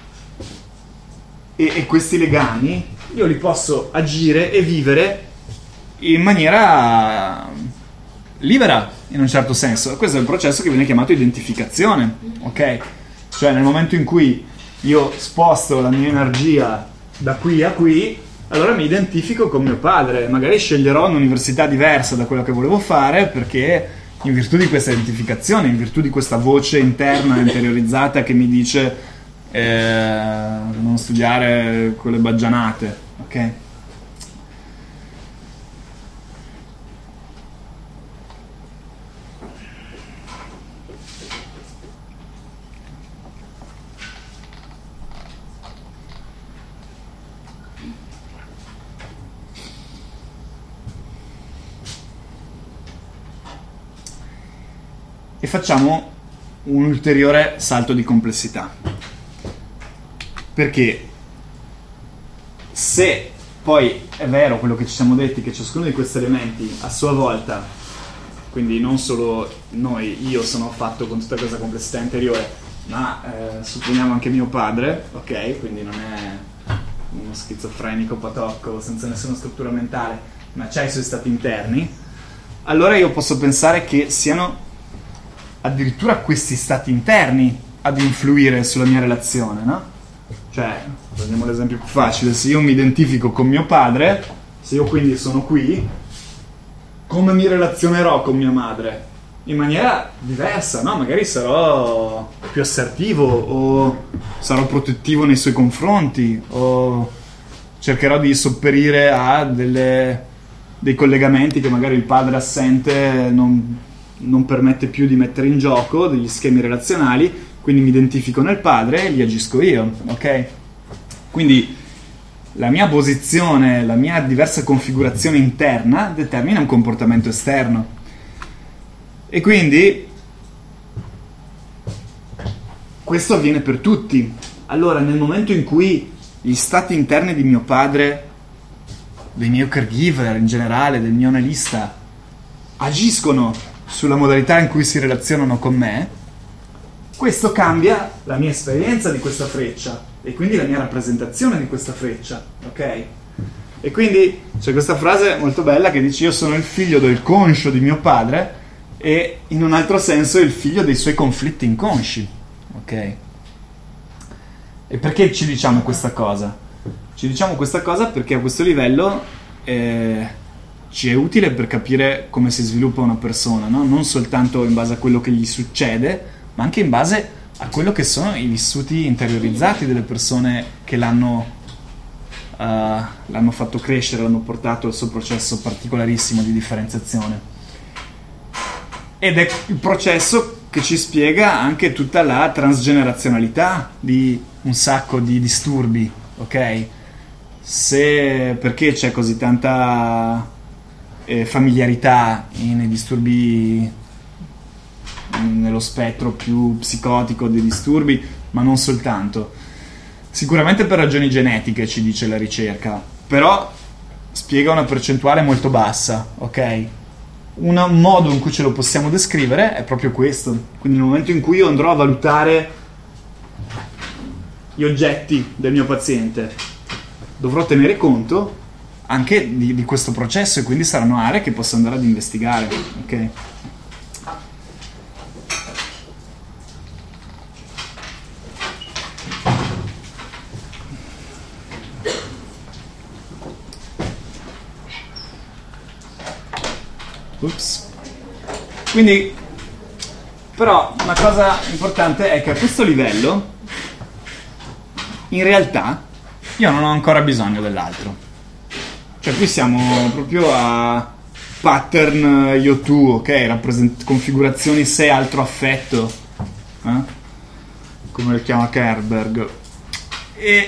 e, e questi legami io li posso agire e vivere in maniera libera, in un certo senso. Questo è il processo che viene chiamato identificazione, ok? Cioè nel momento in cui io sposto la mia energia da qui a qui, allora mi identifico con mio padre, magari sceglierò un'università diversa da quella che volevo fare, perché in virtù di questa identificazione, in virtù di questa voce interna interiorizzata che mi dice eh, non studiare quelle baggianate, ok? E facciamo un ulteriore salto di complessità, perché se poi è vero quello che ci siamo detti, che ciascuno di questi elementi a sua volta, quindi non solo noi, io sono fatto con tutta questa complessità interiore, ma eh, supponiamo anche mio padre, ok? Quindi non è uno schizofrenico patocco senza nessuna struttura mentale, ma c'ha i suoi stati interni, allora io posso pensare che siano addirittura questi stati interni ad influire sulla mia relazione, no? Cioè, prendiamo l'esempio più facile, se io mi identifico con mio padre, se io quindi sono qui, come mi relazionerò con mia madre? In maniera diversa, no? Magari sarò più assertivo, o sarò protettivo nei suoi confronti, o cercherò di sopperire a delle, dei collegamenti che magari il padre assente non... non permette più di mettere in gioco, degli schemi relazionali, quindi mi identifico nel padre e li agisco io, ok? Quindi la mia posizione, la mia diversa configurazione interna determina un comportamento esterno. E quindi questo avviene per tutti. Allora, nel momento in cui gli stati interni di mio padre, dei miei caregiver in generale, del mio analista, agiscono sulla modalità in cui si relazionano con me, questo cambia la mia esperienza di questa freccia e quindi la mia rappresentazione di questa freccia, ok? E quindi c'è questa frase molto bella che dice: io sono il figlio del conscio di mio padre e in un altro senso il figlio dei suoi conflitti inconsci, ok? E perché ci diciamo questa cosa? Ci diciamo questa cosa perché a questo livello eh, ci è utile per capire come si sviluppa una persona, no? Non soltanto in base a quello che gli succede, ma anche in base a quello che sono i vissuti interiorizzati delle persone che l'hanno, uh, l'hanno fatto crescere, l'hanno portato al suo processo particolarissimo di differenziazione. Ed è il processo che ci spiega anche tutta la transgenerazionalità di un sacco di disturbi, ok? Se, perché c'è così tanta Eh, familiarità nei disturbi, nello spettro più psicotico dei disturbi, ma non soltanto. Sicuramente per ragioni genetiche, ci dice la ricerca, però spiega una percentuale molto bassa, ok? un modo in cui ce lo possiamo descrivere è proprio questo. Quindi nel momento in cui io andrò a valutare gli oggetti del mio paziente, dovrò tenere conto anche di, di questo processo, e quindi saranno aree che posso andare ad investigare, ok? Ups. Quindi, però, una cosa importante è che a questo livello, in realtà, io non ho ancora bisogno dell'altro. Cioè, qui siamo proprio a pattern io tu, ok? Rappresent- configurazioni se altro affetto, eh? Come lo chiama Kerberg. E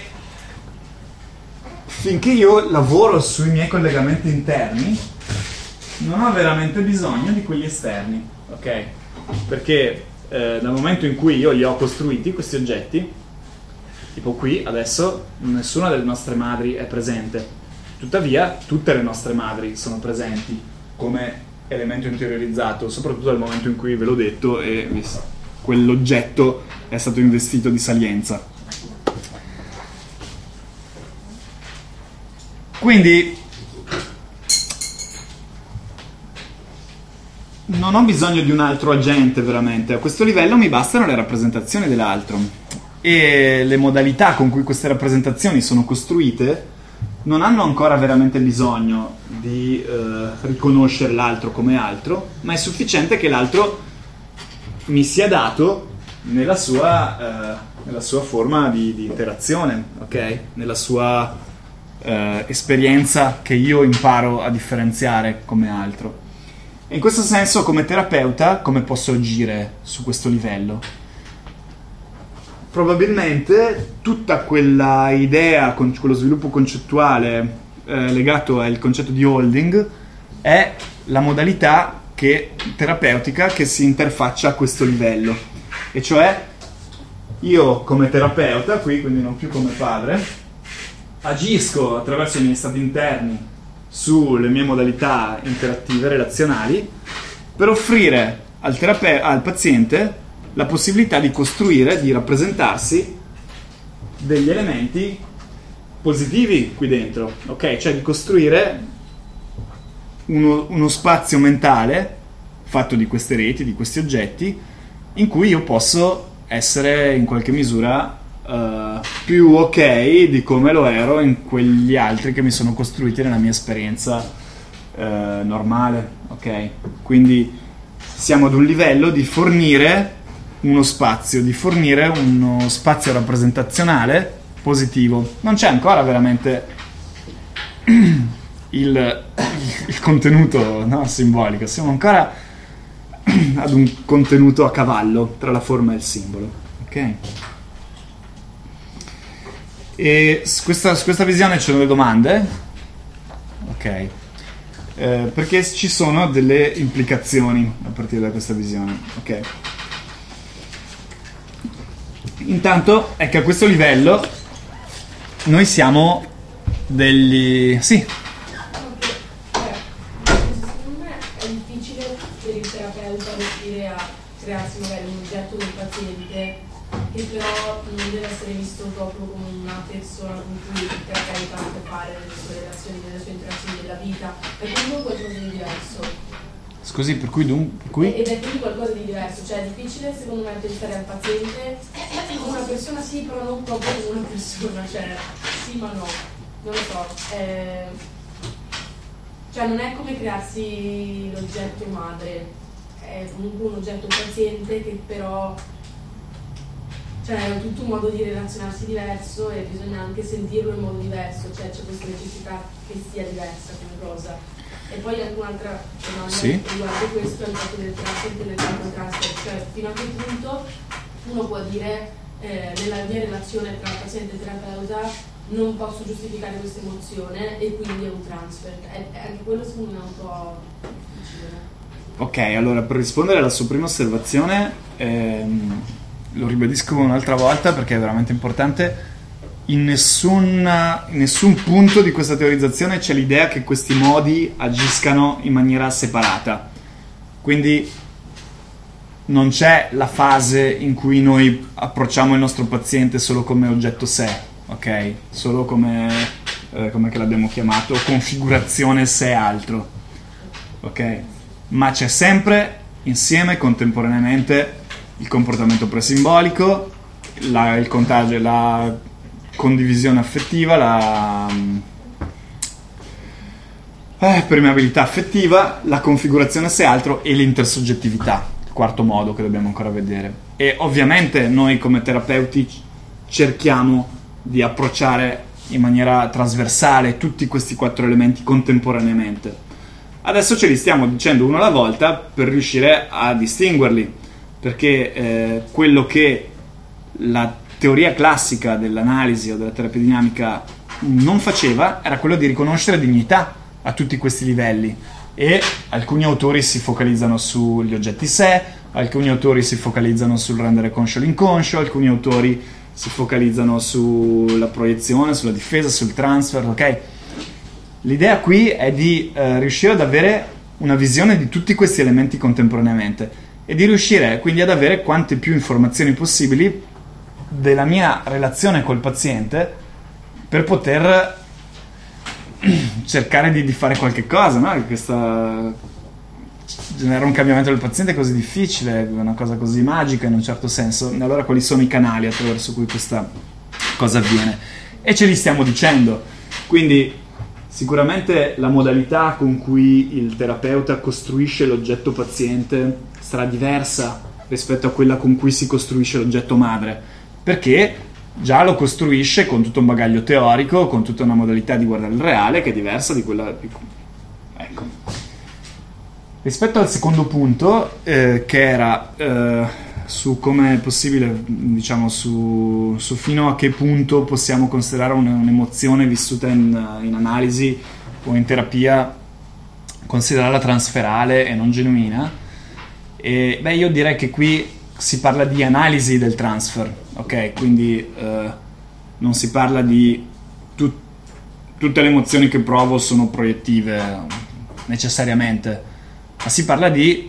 finché io lavoro sui miei collegamenti interni, non ho veramente bisogno di quelli esterni, ok? Perché eh, dal momento in cui io li ho costruiti, questi oggetti, tipo qui, adesso, nessuna delle nostre madri è presente. Tuttavia, tutte le nostre madri sono presenti come elemento interiorizzato, soprattutto nel momento in cui ve l'ho detto e quell'oggetto è stato investito di salienza. Quindi non ho bisogno di un altro agente veramente. A questo livello mi bastano le rappresentazioni dell'altro, e le modalità con cui queste rappresentazioni sono costruite non hanno ancora veramente bisogno di eh, riconoscere l'altro come altro, ma è sufficiente che l'altro mi sia dato nella sua, eh, nella sua forma di, di interazione, ok? Nella sua eh, esperienza che io imparo a differenziare come altro. E in questo senso, come terapeuta, come posso agire su questo livello? Probabilmente tutta quella idea, con quello sviluppo concettuale eh, legato al concetto di holding, è la modalità che, terapeutica che si interfaccia a questo livello. E cioè, io come terapeuta, qui, quindi non più come padre, agisco attraverso i miei stati interni sulle mie modalità interattive, relazionali, per offrire al, terape- al paziente la possibilità di costruire, di rappresentarsi degli elementi positivi qui dentro, ok? Cioè di costruire uno, uno spazio mentale fatto di queste reti, di questi oggetti, in cui io posso essere in qualche misura uh, più ok di come lo ero in quegli altri che mi sono costruiti nella mia esperienza uh, normale, ok? Quindi siamo ad un livello di fornire uno spazio, di fornire uno spazio rappresentazionale positivo. Non c'è ancora veramente il, il, il contenuto, no, simbolico, siamo ancora ad un contenuto a cavallo tra la forma e il simbolo, ok? E su questa, su questa visione c'è delle domande, ok? Eh, perché ci sono delle implicazioni a partire da questa visione, ok? Intanto è che a questo livello noi siamo degli... sì. Secondo me è difficile per il terapeuta riuscire a crearsi magari un oggetto del paziente che però non deve essere visto proprio come una persona con cui il terapeuta ha a che fare nelle sue relazioni, nelle sue interazioni della vita, perché comunque è qualcosa di diverso. Scusi, per cui dunque? Per cui? Ed è quindi qualcosa di diverso, cioè è difficile secondo me pensare al paziente come una persona sì, però non proprio come una persona, cioè sì ma no, non lo so. Eh, cioè non è come crearsi l'oggetto madre, è comunque un oggetto paziente che però cioè è tutto un modo di relazionarsi diverso e bisogna anche sentirlo in modo diverso, cioè c'è questa necessità che sia diversa come cosa. E poi anche un'altra domanda sì. riguardo questo è il fatto del paziente del campo transfer, cioè fino a che punto uno può dire eh, nella mia relazione tra paziente e terapeuta non posso giustificare questa emozione e quindi è un transfer. È, è anche quello secondo me è un po' difficile. Ok, allora per rispondere alla sua prima osservazione, ehm, lo ribadisco un'altra volta perché è veramente importante. In nessun, in nessun punto di questa teorizzazione c'è l'idea che questi modi agiscano in maniera separata. Quindi non c'è la fase in cui noi approcciamo il nostro paziente solo come oggetto sé, ok? Solo come, eh, come che l'abbiamo chiamato, configurazione sé altro, ok? Ma c'è sempre insieme, contemporaneamente, il comportamento presimbolico, la, il contagio, la condivisione affettiva, la eh, permeabilità affettiva, la configurazione sé altro e l'intersoggettività, il quarto modo che dobbiamo ancora vedere. E ovviamente noi come terapeuti cerchiamo di approcciare in maniera trasversale tutti questi quattro elementi contemporaneamente. Adesso ce li stiamo dicendo uno alla volta per riuscire a distinguerli, perché eh, quello che la teoria classica dell'analisi o della terapia dinamica non faceva era quello di riconoscere dignità a tutti questi livelli, e alcuni autori si focalizzano sugli oggetti sé, alcuni autori si focalizzano sul rendere conscio l'inconscio, alcuni autori si focalizzano sulla proiezione, sulla difesa, sul transfer, ok? L'idea qui è di eh, riuscire ad avere una visione di tutti questi elementi contemporaneamente e di riuscire quindi ad avere quante più informazioni possibili della mia relazione col paziente per poter cercare di, di fare qualche cosa, no? Questa generare un cambiamento del paziente è così difficile, è una cosa così magica in un certo senso. E allora quali sono i canali attraverso cui questa cosa avviene? E ce li stiamo dicendo. Quindi sicuramente la modalità con cui il terapeuta costruisce l'oggetto paziente sarà diversa rispetto a quella con cui si costruisce l'oggetto madre, perché già lo costruisce con tutto un bagaglio teorico, con tutta una modalità di guardare il reale che è diversa di quella di... Ecco. Rispetto al secondo punto, eh, che era eh, su come è possibile, diciamo, su, su fino a che punto possiamo considerare un, un'emozione vissuta in, in analisi o in terapia, considerarla transferale e non genuina, e beh, io direi che qui si parla di analisi del transfer, ok? Quindi eh, non si parla di tut- tutte le emozioni che provo sono proiettive necessariamente, ma si parla di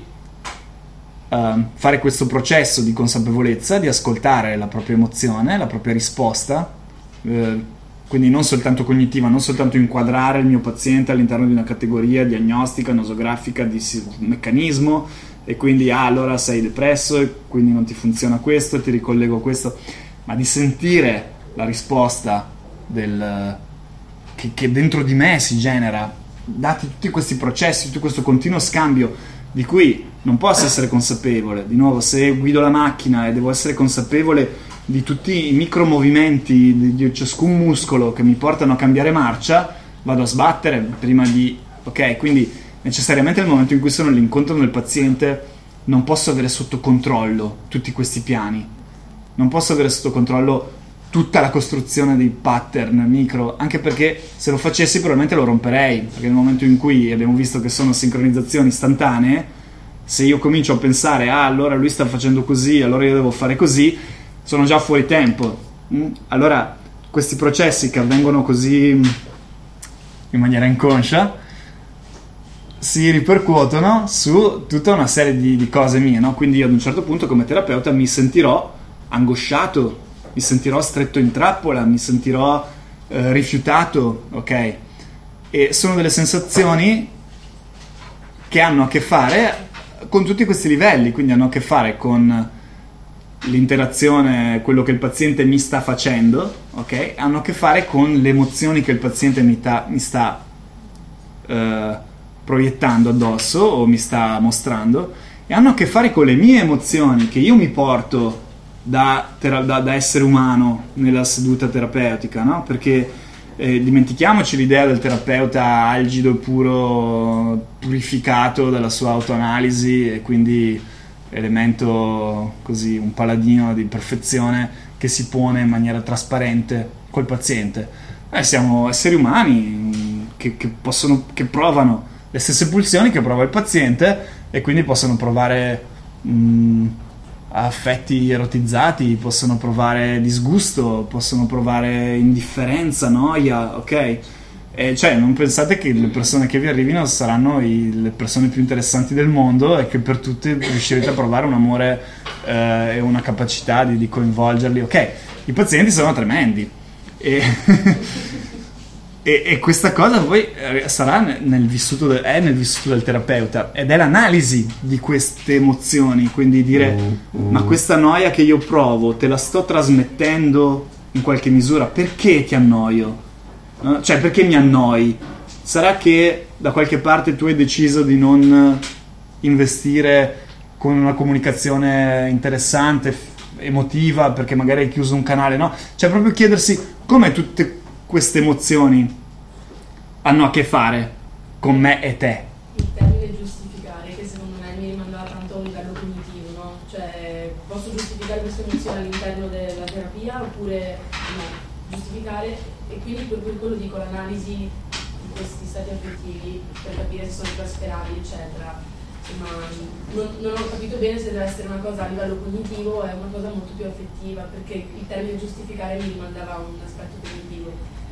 uh, fare questo processo di consapevolezza, di ascoltare la propria emozione, la propria risposta, eh, quindi non soltanto cognitiva, non soltanto inquadrare il mio paziente all'interno di una categoria diagnostica, nosografica, di meccanismo, e quindi ah, allora sei depresso e quindi non ti funziona questo, ti ricollego a questo, ma di sentire la risposta del, che, che dentro di me si genera, dati tutti questi processi, tutto questo continuo scambio di cui non posso essere consapevole. Di nuovo, se guido la macchina e devo essere consapevole di tutti i micromovimenti di, di ciascun muscolo che mi portano a cambiare marcia, vado a sbattere prima di... ok, quindi necessariamente nel momento in cui sono all'incontro del paziente non posso avere sotto controllo tutti questi piani, non posso avere sotto controllo tutta la costruzione dei pattern micro, anche perché se lo facessi probabilmente lo romperei, perché nel momento in cui abbiamo visto che sono sincronizzazioni istantanee, se io comincio a pensare ah allora lui sta facendo così, allora io devo fare così, sono già fuori tempo. Allora questi processi che avvengono così in maniera inconscia si ripercuotono su tutta una serie di, di cose mie, no? Quindi io ad un certo punto come terapeuta mi sentirò angosciato, mi sentirò stretto in trappola, mi sentirò eh, rifiutato, ok? E sono delle sensazioni che hanno a che fare con tutti questi livelli, quindi hanno a che fare con l'interazione, quello che il paziente mi sta facendo, ok? Hanno a che fare con le emozioni che il paziente mi, ta, mi sta eh, proiettando addosso o mi sta mostrando, e hanno a che fare con le mie emozioni che io mi porto da, tera- da, da essere umano nella seduta terapeutica, no? Perché eh, dimentichiamoci l'idea del terapeuta algido e puro, purificato dalla sua autoanalisi e quindi elemento così, un paladino di perfezione che si pone in maniera trasparente col paziente. Eh, siamo esseri umani che, che possono, che provano le stesse pulsioni che prova il paziente e quindi possono provare mh, affetti erotizzati, possono provare disgusto, possono provare indifferenza, noia, ok? E cioè, non pensate che le persone che vi arrivino saranno i, le persone più interessanti del mondo e che per tutti riuscirete a provare un amore eh, e una capacità di, di coinvolgerli. Ok, i pazienti sono tremendi e, e, e questa cosa poi sarà nel vissuto de, è nel vissuto del terapeuta, ed è l'analisi di queste emozioni, quindi dire mm, mm. ma questa noia che io provo te la sto trasmettendo in qualche misura, perché ti annoio? No? Cioè, perché mi annoi? Sarà che da qualche parte tu hai deciso di non investire con una comunicazione interessante, emotiva, perché magari hai chiuso un canale, no? Cioè, proprio chiedersi come tutte queste emozioni hanno a che fare con me e te. Il termine giustificare, che secondo me mi rimandava tanto a un livello cognitivo, no? Cioè, posso giustificare queste emozioni all'interno della terapia oppure no? Giustificare, e quindi per quello dico l'analisi di questi stati affettivi per capire se sono trasferabili, eccetera. Ma non, non ho capito bene se deve essere una cosa a livello cognitivo o è una cosa molto più affettiva, perché il termine giustificare mi rimandava a un aspetto cognitivo.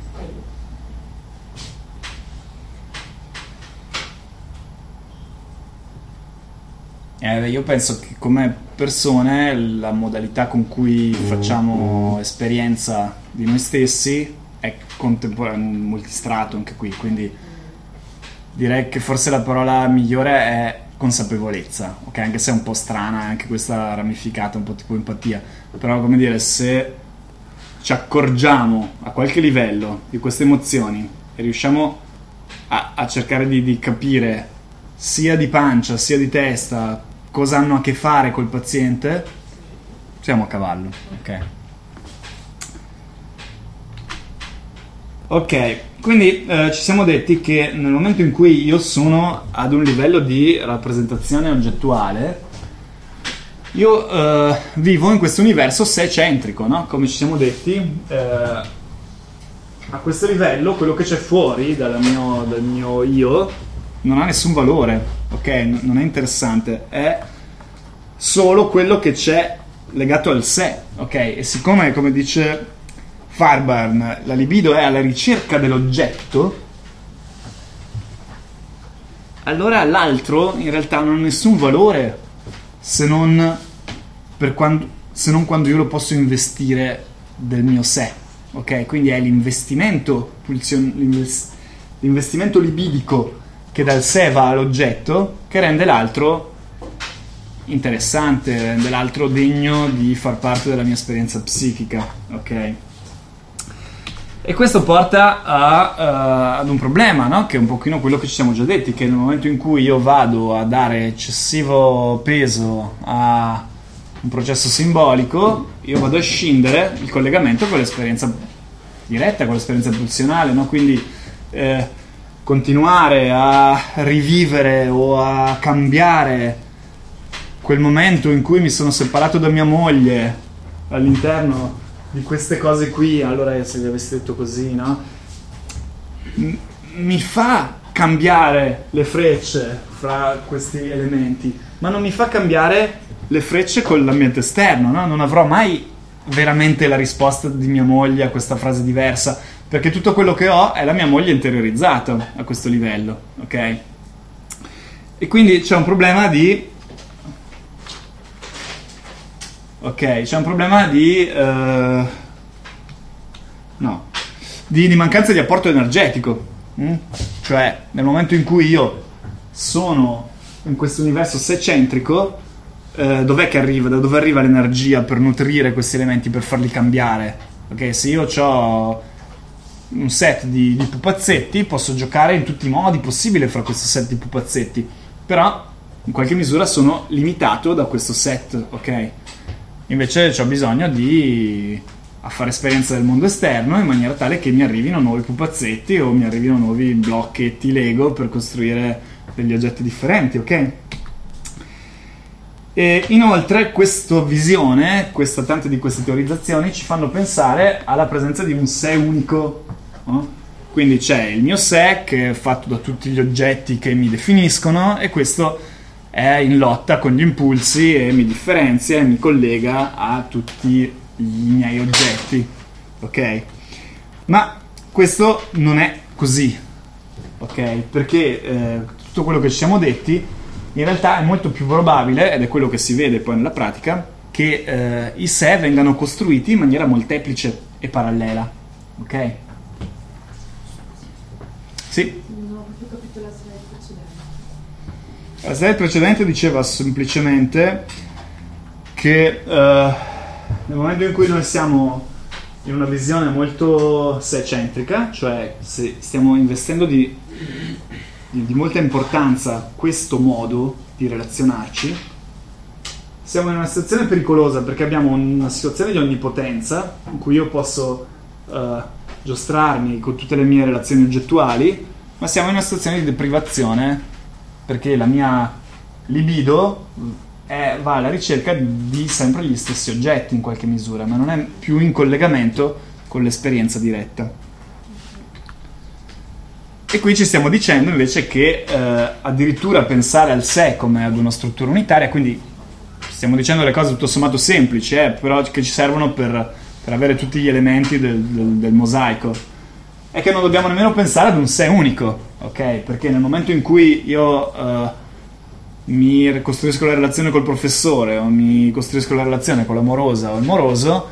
Eh, io penso che come persone la modalità con cui facciamo esperienza di noi stessi è contemporanea, multistrato anche qui, quindi direi che forse la parola migliore è consapevolezza, ok? Anche se è un po' strana anche questa ramificata, un po' tipo empatia, però come dire, se ci accorgiamo a qualche livello di queste emozioni e riusciamo a, a cercare di, di capire sia di pancia sia di testa cosa hanno a che fare col paziente, siamo a cavallo, ok? Ok, quindi eh, ci siamo detti che nel momento in cui io sono ad un livello di rappresentazione oggettuale, io eh, vivo in questo universo sé-centrico, no? Come ci siamo detti, eh, a questo livello quello che c'è fuori dal mio, dal mio io non ha nessun valore, ok? Non è interessante, è solo quello che c'è legato al sé, ok? E siccome, come dice Fairbairn, la libido è alla ricerca dell'oggetto, allora l'altro in realtà non ha nessun valore se non, per quando, se non quando io lo posso investire del mio sé, ok? Quindi è l'investimento, l'investimento libidico che dal sé va all'oggetto che rende l'altro interessante, rende l'altro degno di far parte della mia esperienza psichica, ok? E questo porta a, uh, ad un problema, no? Che è un pochino quello che ci siamo già detti, che nel momento in cui io vado a dare eccessivo peso a un processo simbolico, io vado a scindere il collegamento con l'esperienza diretta, con l'esperienza pulsionale, no? Quindi eh, continuare a rivivere o a cambiare quel momento in cui mi sono separato da mia moglie all'interno di queste cose qui, allora se vi avessi detto così, no? M- mi fa cambiare le frecce fra questi elementi, ma non mi fa cambiare le frecce con l'ambiente esterno, no? Non avrò mai veramente la risposta di mia moglie a questa frase diversa, perché tutto quello che ho è la mia moglie interiorizzata a questo livello, ok? E quindi c'è un problema di ok, c'è un problema di uh, no di, di mancanza di apporto energetico, mm? Cioè nel momento in cui io sono in questo universo sé-centrico, uh, dov'è che arriva, da dove arriva l'energia per nutrire questi elementi, per farli cambiare, ok? Se io ho un set di, di pupazzetti, posso giocare in tutti i modi possibili fra questo set di pupazzetti, però in qualche misura sono limitato da questo set, ok? Invece ho bisogno di a fare esperienza del mondo esterno in maniera tale che mi arrivino nuovi pupazzetti o mi arrivino nuovi blocchetti Lego per costruire degli oggetti differenti, ok? E inoltre questa visione, questa, tante di queste teorizzazioni ci fanno pensare alla presenza di un sé unico, no? Quindi c'è il mio sé che è fatto da tutti gli oggetti che mi definiscono, e questo è in lotta con gli impulsi e mi differenzia e mi collega a tutti i miei oggetti, ok? Ma questo non è così, ok? Perché eh, tutto quello che ci siamo detti in realtà è molto più probabile, ed è quello che si vede poi nella pratica, che eh, i sé vengano costruiti in maniera molteplice e parallela, ok? Sì? Non ho proprio capito la slide precedente. La slide precedente diceva semplicemente che eh, nel momento in cui noi siamo in una visione molto sé-centrica, cioè se stiamo investendo di, di, di molta importanza a questo modo di relazionarci, siamo in una situazione pericolosa, perché abbiamo una situazione di onnipotenza in cui io posso uh, giostrarmi con tutte le mie relazioni oggettuali, ma siamo in una situazione di deprivazione perché la mia libido è, va alla ricerca di sempre gli stessi oggetti in qualche misura, ma non è più in collegamento con l'esperienza diretta. E qui ci stiamo dicendo invece che eh, addirittura pensare al sé come ad una struttura unitaria, quindi stiamo dicendo le cose tutto sommato semplici, eh, però che ci servono per, per avere tutti gli elementi del, del, del mosaico, è che non dobbiamo nemmeno pensare ad un sé unico, ok? Perché nel momento in cui io eh, mi costruisco la relazione col professore o mi costruisco la relazione con l'amorosa o il moroso,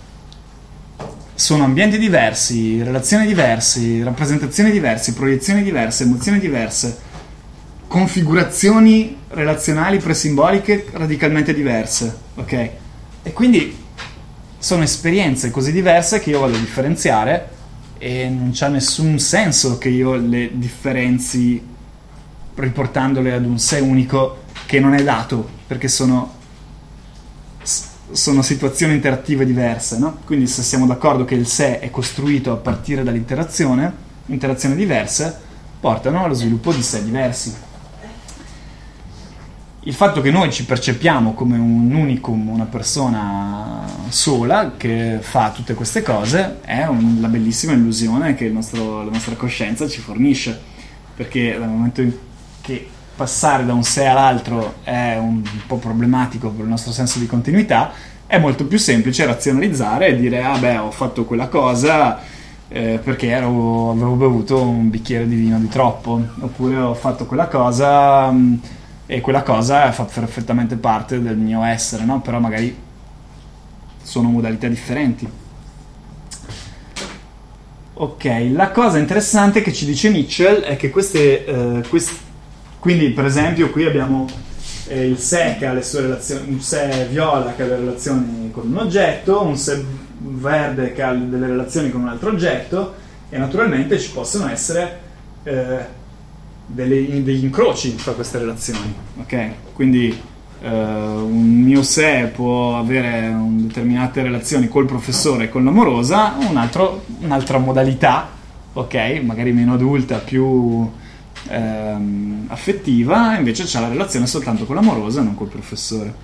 sono ambienti diversi, relazioni diverse, rappresentazioni diverse, proiezioni diverse, emozioni diverse, configurazioni relazionali presimboliche radicalmente diverse, ok? E quindi sono esperienze così diverse che io vado a differenziare e non c'ha nessun senso che io le differenzi riportandole ad un sé unico che non è dato, perché sono sono situazioni interattive diverse, no? Quindi se siamo d'accordo che il sé è costruito a partire dall'interazione, interazioni diverse portano allo sviluppo di sé diversi. Il fatto che noi ci percepiamo come un unicum, una persona sola che fa tutte queste cose, è un, la bellissima illusione che il nostro, la nostra coscienza ci fornisce, perché dal momento in che passare da un sé all'altro è un, un po' problematico per il nostro senso di continuità, è molto più semplice razionalizzare e dire ah beh, ho fatto quella cosa eh, perché ero, avevo bevuto un bicchiere di vino di troppo, oppure ho fatto quella cosa mh, e quella cosa fa perfettamente parte del mio essere, no? Però magari sono modalità differenti. Ok, la cosa interessante che ci dice Mitchell è che queste, eh, quest- quindi per esempio qui abbiamo eh, il sé che ha le sue relazioni, un sé viola che ha le relazioni con un oggetto, un sé verde che ha delle relazioni con un altro oggetto, e naturalmente ci possono essere eh, delle, degli incroci tra queste relazioni, ok? Quindi eh, un mio sé può avere un, determinate relazioni col professore e con l'amorosa, un altro, un'altra modalità, ok? Magari meno adulta, più ehm, affettiva, invece c'ha la relazione soltanto con l'amorosa e non col professore.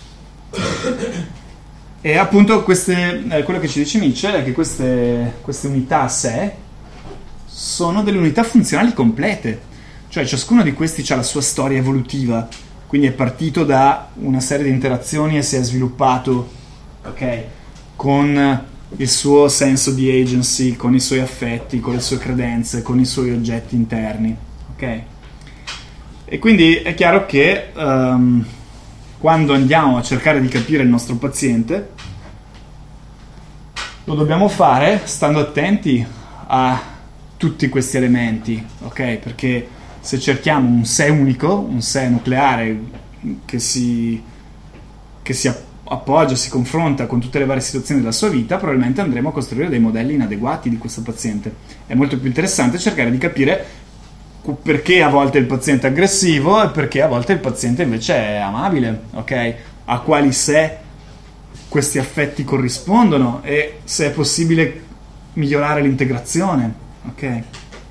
E appunto queste, eh, quello che ci dice Mitchell è che queste, queste unità a sé sono delle unità funzionali complete, cioè ciascuno di questi ha la sua storia evolutiva, quindi è partito da una serie di interazioni e si è sviluppato, ok, con il suo senso di agency, con i suoi affetti, con le sue credenze, con i suoi oggetti interni, ok? E quindi è chiaro che um, quando andiamo a cercare di capire il nostro paziente, lo dobbiamo fare stando attenti a tutti questi elementi, ok? Perché se cerchiamo un sé unico, un sé nucleare che si, che si appoggia, si confronta con tutte le varie situazioni della sua vita, probabilmente andremo a costruire dei modelli inadeguati di questo paziente. È molto più interessante cercare di capire perché a volte il paziente è aggressivo e perché a volte il paziente invece è amabile, ok? A quali sé questi affetti corrispondono e se è possibile migliorare l'integrazione, ok?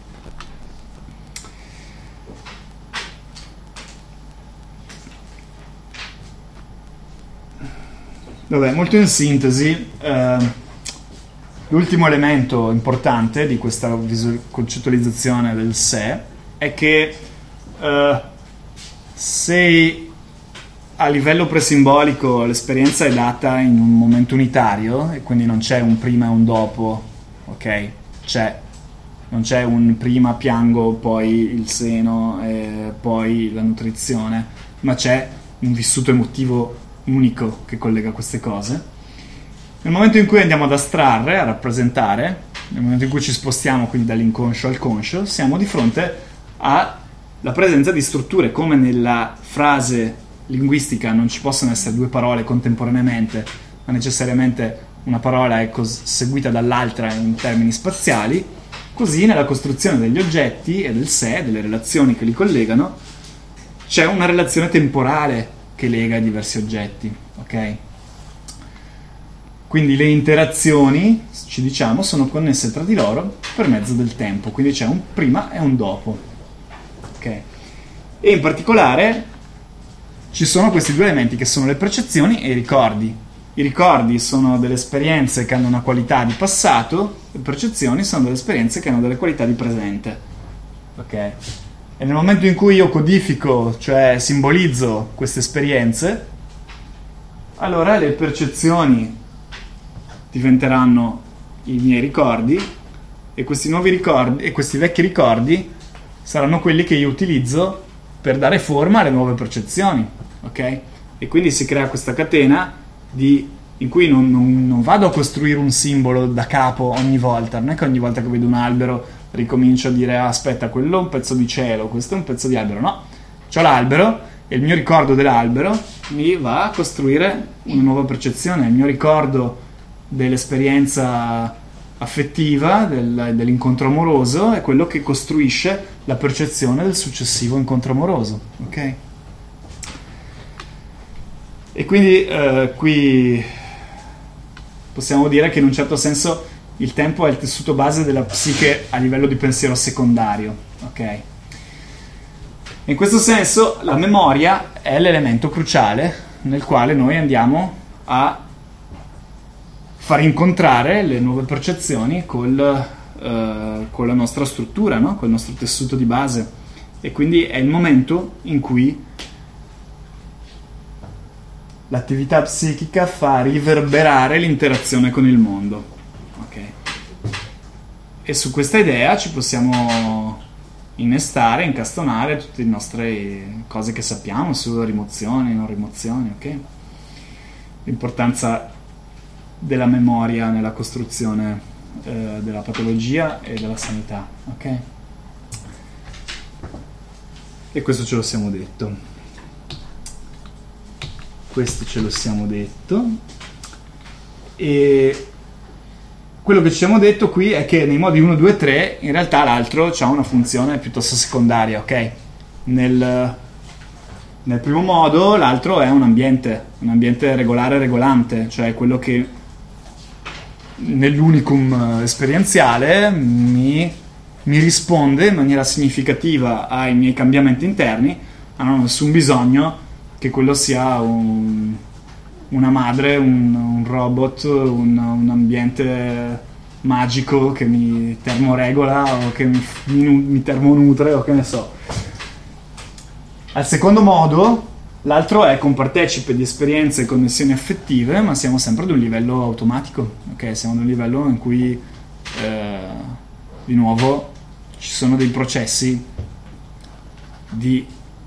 Vabbè, molto in sintesi, eh, l'ultimo elemento importante di questa visu- concettualizzazione del sé è che eh, se a livello presimbolico l'esperienza è data in un momento unitario e quindi non c'è un prima e un dopo, ok? C'è non c'è un prima piango, poi il seno, e poi la nutrizione, ma c'è un vissuto emotivo unico che collega queste cose. Nel momento in cui andiamo ad astrarre, a rappresentare, nel momento in cui ci spostiamo quindi dall'inconscio al conscio, siamo di fronte alla presenza di strutture. Come nella frase linguistica non ci possono essere due parole contemporaneamente, ma necessariamente una parola è cos- seguita dall'altra in termini spaziali, così nella costruzione degli oggetti e del sé, delle relazioni che li collegano, c'è una relazione temporale che lega i diversi oggetti, ok? Quindi le interazioni, ci diciamo, sono connesse tra di loro per mezzo del tempo, quindi c'è un prima e un dopo, ok? E in particolare ci sono questi due elementi che sono le percezioni e i ricordi. I ricordi sono delle esperienze che hanno una qualità di passato, le percezioni sono delle esperienze che hanno delle qualità di presente, ok? E nel momento in cui io codifico, cioè simbolizzo queste esperienze, allora le percezioni diventeranno i miei ricordi e questi nuovi ricordi e questi vecchi ricordi saranno quelli che io utilizzo per dare forma alle nuove percezioni, ok? E quindi si crea questa catena di, in cui non, non, non vado a costruire un simbolo da capo ogni volta, non è che ogni volta che vedo un albero ricomincio a dire ah, aspetta, quello è un pezzo di cielo, questo è un pezzo di albero, no, c'ho l'albero e il mio ricordo dell'albero mi va a costruire una nuova percezione. Il mio ricordo dell'esperienza affettiva, del, dell'incontro amoroso è quello che costruisce la percezione del successivo incontro amoroso, ok? E quindi eh, qui possiamo dire che in un certo senso il tempo è il tessuto base della psiche a livello di pensiero secondario, ok? In questo senso la memoria è l'elemento cruciale nel quale noi andiamo a far incontrare le nuove percezioni col, eh, con la nostra struttura, no? Col nostro tessuto di base. E quindi è il momento in cui l'attività psichica fa riverberare l'interazione con il mondo. Okay. E su questa idea ci possiamo innestare, incastonare tutte le nostre cose che sappiamo su rimozioni, non rimozioni, ok? L'importanza della memoria nella costruzione eh, della patologia e della sanità, ok? E questo ce lo siamo detto. Questo ce lo siamo detto. E quello che ci siamo detto qui è che nei modi uno, due, tre in realtà l'altro ha una funzione piuttosto secondaria, ok? Nel, nel primo modo l'altro è un ambiente, un ambiente regolare regolante, cioè quello che nell'unicum esperienziale mi, mi risponde in maniera significativa ai miei cambiamenti interni, ma non ho nessun bisogno che quello sia un, una madre, un, un robot, un, un ambiente magico che mi termoregola o che mi, mi, mi termonutre o che ne so. Al secondo modo, l'altro è compartecipe di esperienze e connessioni affettive, ma siamo sempre ad un livello automatico, ok? Siamo ad un livello in cui eh, di nuovo ci sono dei processi di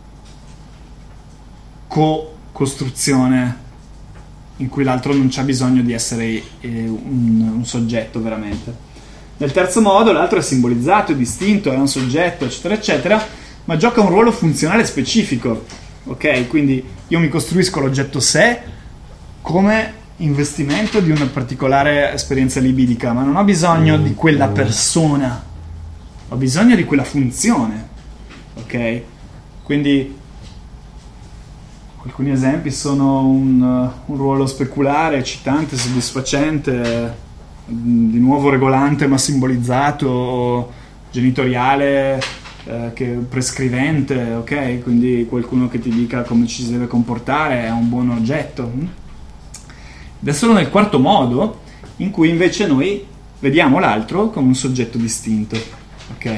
co-costruzione in cui l'altro non c'ha bisogno di essere eh, un, un soggetto veramente. Nel terzo modo l'altro è simbolizzato, è distinto, è un soggetto, eccetera eccetera, ma gioca un ruolo funzionale specifico, ok? Quindi io mi costruisco l'oggetto sé come investimento di una particolare esperienza libidica, ma non ho bisogno di quella persona, ho bisogno di quella funzione, ok? Quindi alcuni esempi sono un, un ruolo speculare, eccitante, soddisfacente, di nuovo regolante ma simbolizzato, o genitoriale, eh, che prescrivente, ok? Quindi qualcuno che ti dica come ci si deve comportare è un buon oggetto. Ed è solo nel quarto modo in cui invece noi vediamo l'altro come un soggetto distinto, ok?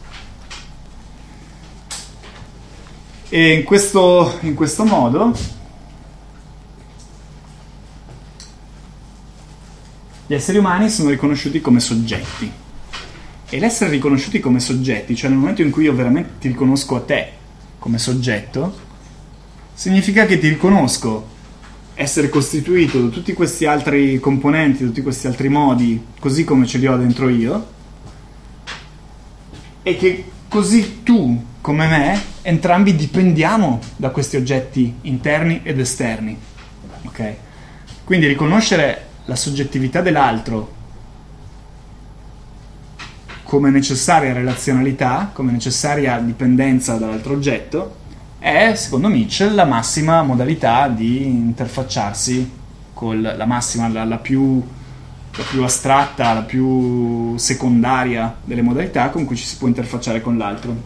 E in questo, in questo modo gli esseri umani sono riconosciuti come soggetti. E l'essere riconosciuti come soggetti, cioè nel momento in cui io veramente ti riconosco a te come soggetto, significa che ti riconosco essere costituito da tutti questi altri componenti, da tutti questi altri modi, così come ce li ho dentro io, e che così tu come me entrambi dipendiamo da questi oggetti interni ed esterni. Ok? Quindi riconoscere la soggettività dell'altro come necessaria relazionalità, come necessaria dipendenza dall'altro oggetto, è, secondo Mitchell, la massima modalità di interfacciarsi con la massima, la, la, più, la più astratta, la più secondaria delle modalità con cui ci si può interfacciare con l'altro.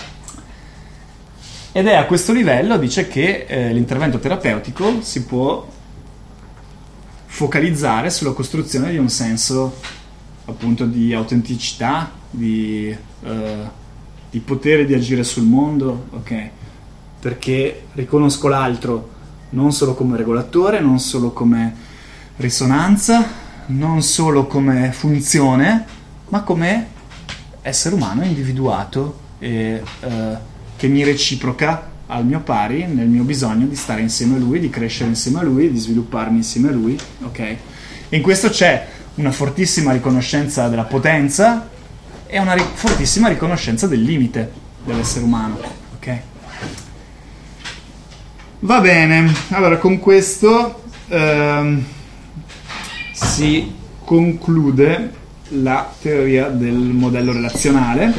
Ed è a questo livello, dice, che eh, l'intervento terapeutico si può focalizzare sulla costruzione di un senso appunto di autenticità, di, eh, di potere di agire sul mondo, ok? Perché riconosco l'altro non solo come regolatore, non solo come risonanza, non solo come funzione, ma come essere umano individuato e eh, che mi reciproca al mio pari nel mio bisogno di stare insieme a lui, di crescere insieme a lui, di svilupparmi insieme a lui, ok? E in questo c'è una fortissima riconoscenza della potenza e una ri- fortissima riconoscenza del limite dell'essere umano, ok? Va bene, allora con questo ehm, si conclude la teoria del modello relazionale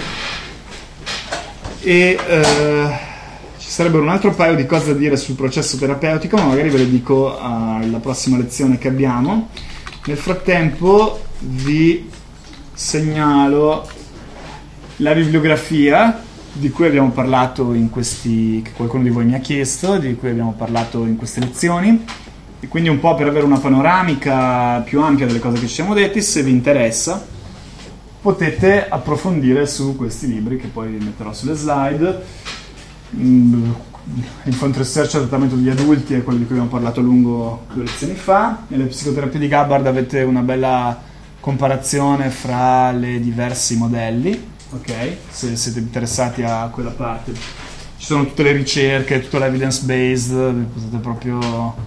e eh, ci sarebbero un altro paio di cose da dire sul processo terapeutico, ma magari ve le dico alla prossima lezione che abbiamo. Nel frattempo vi segnalo la bibliografia di cui abbiamo parlato in questi, che qualcuno di voi mi ha chiesto, di cui abbiamo parlato in queste lezioni, e quindi un po' per avere una panoramica più ampia delle cose che ci siamo detti. Se vi interessa potete approfondire su questi libri che poi vi metterò sulle slide. mm, Infant Research, adattamento degli adulti, è quello di cui abbiamo parlato a lungo due lezioni fa. Nelle psicoterapie di Gabbard avete una bella comparazione fra le diversi modelli, ok? Se siete interessati a quella parte ci sono tutte le ricerche, tutta l'evidence based, vi potete proprio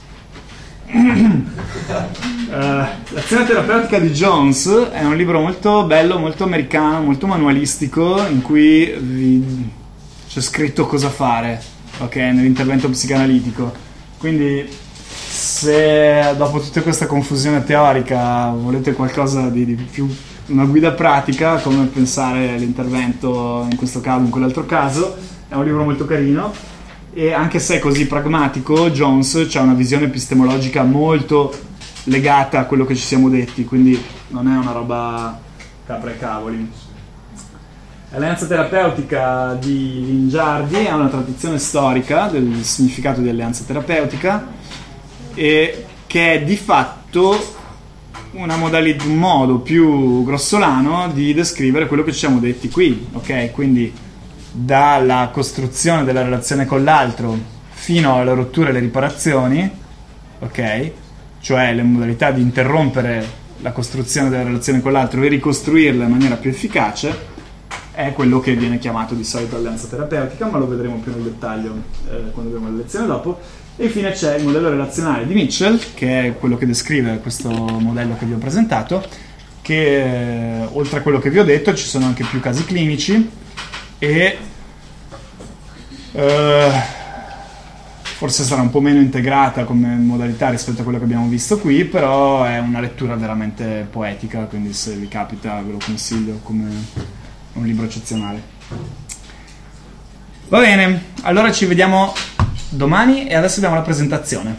Uh, l'azione terapeutica di Jones è un libro molto bello, molto americano, molto manualistico, in cui vi c'è scritto cosa fare, ok, nell'intervento psicanalitico. Quindi se dopo tutta questa confusione teorica volete qualcosa di, di più, una guida pratica, come pensare l'intervento in questo caso, in quell'altro caso, è un libro molto carino. E anche se è così pragmatico, Jones c'ha una visione epistemologica molto legata a quello che ci siamo detti, quindi non è una roba capra e cavoli. L'alleanza terapeutica di Lingiardi è una tradizione storica del significato di alleanza terapeutica, e che è di fatto una modalità, un modo più grossolano di descrivere quello che ci siamo detti qui, ok? Quindi dalla costruzione della relazione con l'altro fino alle rotture e le riparazioni, ok? Cioè le modalità di interrompere la costruzione della relazione con l'altro e ricostruirla in maniera più efficace, è quello che viene chiamato di solito alleanza terapeutica, ma lo vedremo più nel dettaglio eh, quando abbiamo la lezione dopo. E infine c'è il modello relazionale di Mitchell, che è quello che descrive questo modello che vi ho presentato, che eh, oltre a quello che vi ho detto ci sono anche più casi clinici e eh, forse sarà un po' meno integrata come modalità rispetto a quello che abbiamo visto qui, però è una lettura veramente poetica, quindi se vi capita ve lo consiglio come un libro eccezionale. Va bene, allora ci vediamo domani e adesso abbiamo la presentazione.